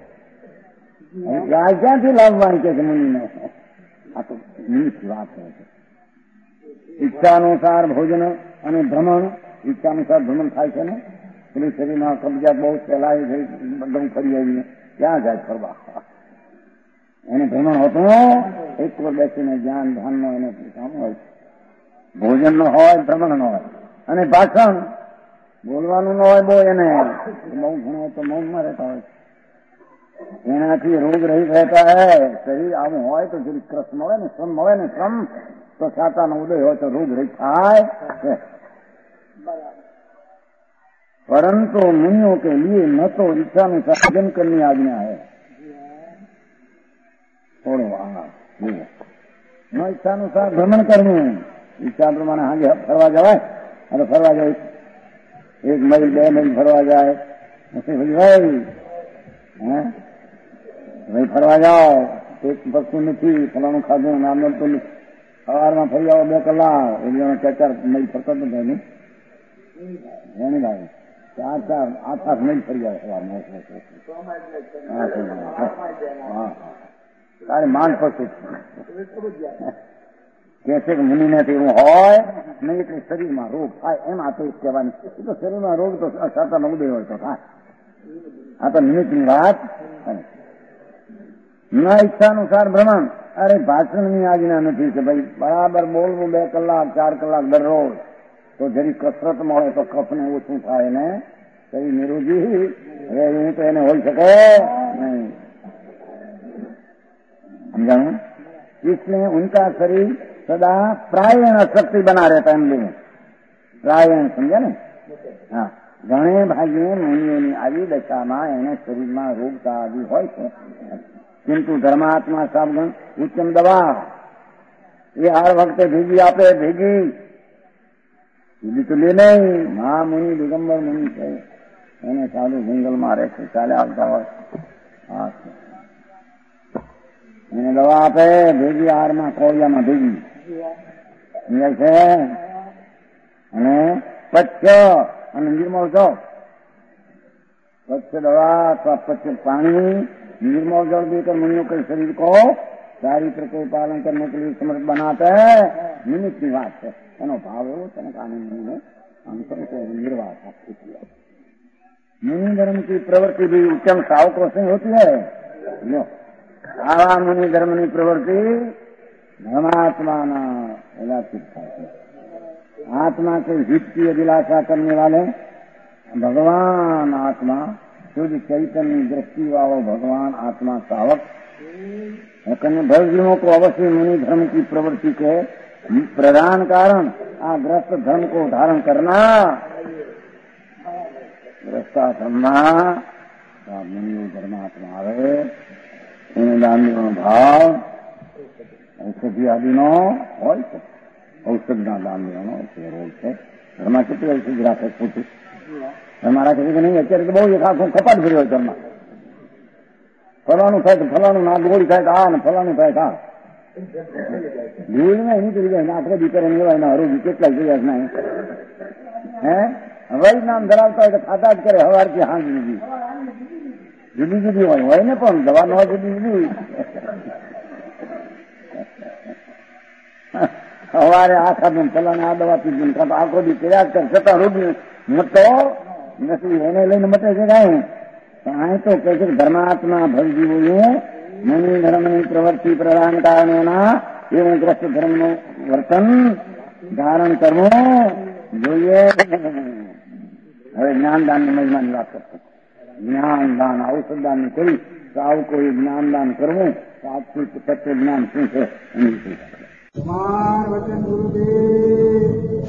આ ક્યાંથી લાવવાની કે મુનિને? આ તો નિમિત્ત વાત છે. ઈચ્છાનુસાર ભોજન અને ભ્રમણ ઈચ્છાનુસાર ભ્રમણ થાય છે ને પેલી શરીરમાં કબજાત બહુ ફેલાય છે બધું ફરી આવીને ક્યાં જાય ફરવા એને ભ્રમણ હોતું એક વાર બેસીને જ્ઞાન ધ્યાનનો એને કામ હોય ભોજન નો હોય ભ્રમણ નો હોય અને ભાષણ બોલવાનું ન હોય બહુ એને બહુ ઘણો તો મૌનમાં રહેતા હોય એનાથી રોગ રહિત રહેતા હે. શરીર આવું હોય તો જરી કૃષ મળે ને શ્રમ મળે ને શ્રમ તો સાતાનો ઉદય હોય તો રોગ રહિત થાય. परंतु मुनियों के लिए न तो इच्छानुसार भोजन करनी आज्ञा है थोड़ो न इच्छानुसार भ्रमण करने ઈચ્છા પ્રમાણે હાજે ફરવા જવાય અને ફરવા જાય એક મહિલ બે મહિલ ફરવા જાય ભાઈ હે ભાઈ ફરવા જાઓ એક વસ્તુ નથી ફલાણું ખાધું નામ મળતું નથી સવારમાં ફરી આવો બે કલાક એક જણા ચાર ચાર મહિલ ફરતા જ થાય નહીં એની લાગે ચાર ચાર આઠ આઠ મહિલ ફરી આવે સવારમાં હા તારે માંડ પડશે કે છે કે મુનિને એવું હોય નહીં એટલે શરીરમાં રોગ થાય એમ આ તો કહેવાની એ તો શરીરમાં રોગ તો સાતા નવ હોય તો થાય આ તો નિમિત્તની વાત ન ઈચ્છાનુસાર ભ્રમણ. અરે ભાષણની આજ્ઞા નથી કે ભાઈ બરાબર બોલવું બે કલાક ચાર કલાક દરરોજ તો જરી કસરત મળે તો કફને ઓછું થાય ને શરીર નિરોગી હવે એવું તો એને હોઈ શકે નહીં. સમજાણું? इसलिए उनका शरीर सदा प्रायण शक्ति बना रहता है. एम प्रायण समझा ने? हाँ घणे भागे मुनियोની આવી દશામાં એને શરીરમાં રોગતા આવી હોય છે કિંતુ ધર્માત્મા સાબગણ ઉત્તમ દવા એ હર વખતે ભેગી આપે ભેગી બીજું તો લે નહીં. મહામુનિ દિગંબર મુનિ છે એને સાધુ જંગલમાં રહે છે ચાલે આવતા હોય હા એને દવા આપે ભેગી હારમાં કોળિયામાં ભેગી છે અને પચ્છ અને નિર્મળ છો પચ્છ स्वच्छ दवा अथवा स्वच्छ पानी, निर्मल जल देकर मुनियों के शरीर को चारित्र के पालन करने के लिए समर्थ बनाते हैं, निमित्त की बात है। तेनो भाव हो तेने आनंद ने हम सबको निर्वाह किया। मुनि धर्म की प्रवृत्ति भी उत्तम सावकों से होती है। लो आवा मुनि धर्म की प्रवृत्ति धर्मात्मा आत्मा के हित की अभिलाषा करने वाले भगवान आत्मा शुद्ध चैतन्य दृष्टि वालो भगवान आत्मा सावक भक्तों को अवश्य मुनि धर्म की प्रवृत्ति के प्रधान कारण आ ग्रस्त धर्म को धारण करना। ग्रस्ताश्रमना मुनि धर्मात्मा आवे दानનો ભાવ ઔષધિ આદિનો હોય છે. ઔષધના દાન દેવાનો હોય છે. ઘરમાં કેટલી ઔષધિ રાખે પૂછું ઘરમાં રાખે છે કે નહીં? અત્યારે તો બહુ એક આખું કપાટ ભર્યો હોય ઘરમાં. ફલાણું થાય તો ફલાણું ના ગોળી થાય તો આ ને ફલાણું થાય તો આ ધૂળમાં એની કરી જાય આખરે દીકરે એવા એના હરોગી કેટલા જોયા ના હે હવાઈ નામ ધરાવતા હોય તો ખાતા જ કરે હવારથી હાંજ લીધી જુદી જુદી હોય હોય ને પણ દવા ન હોય જુદી જુદી સવારે આ ખાધું ફલાને આ દવા પીધું કાં તો આખો દી કર્યા જ કરે છતાં રોગી મટતો નથી. એને લઈને મટે છે કાંઈ આ તો કહે છે ધર્માત્મા ભવજીવોએ મુનિ ધર્મની પ્રવૃત્તિ પ્રદાન કારણોના એવું ગ્રસ્ત ધર્મનું વર્તન ધારણ કરવું જોઈએ. હવે જ્ઞાનદાનની મહિમાની વાત કરતો જ્ઞાનદાન ઔષધદાન કરી સાવ કોઈ જ્ઞાનદાન કરવું સાચું તત્વ જ્ઞાન શું છે એની વિશે. વચન ગુરુદેવ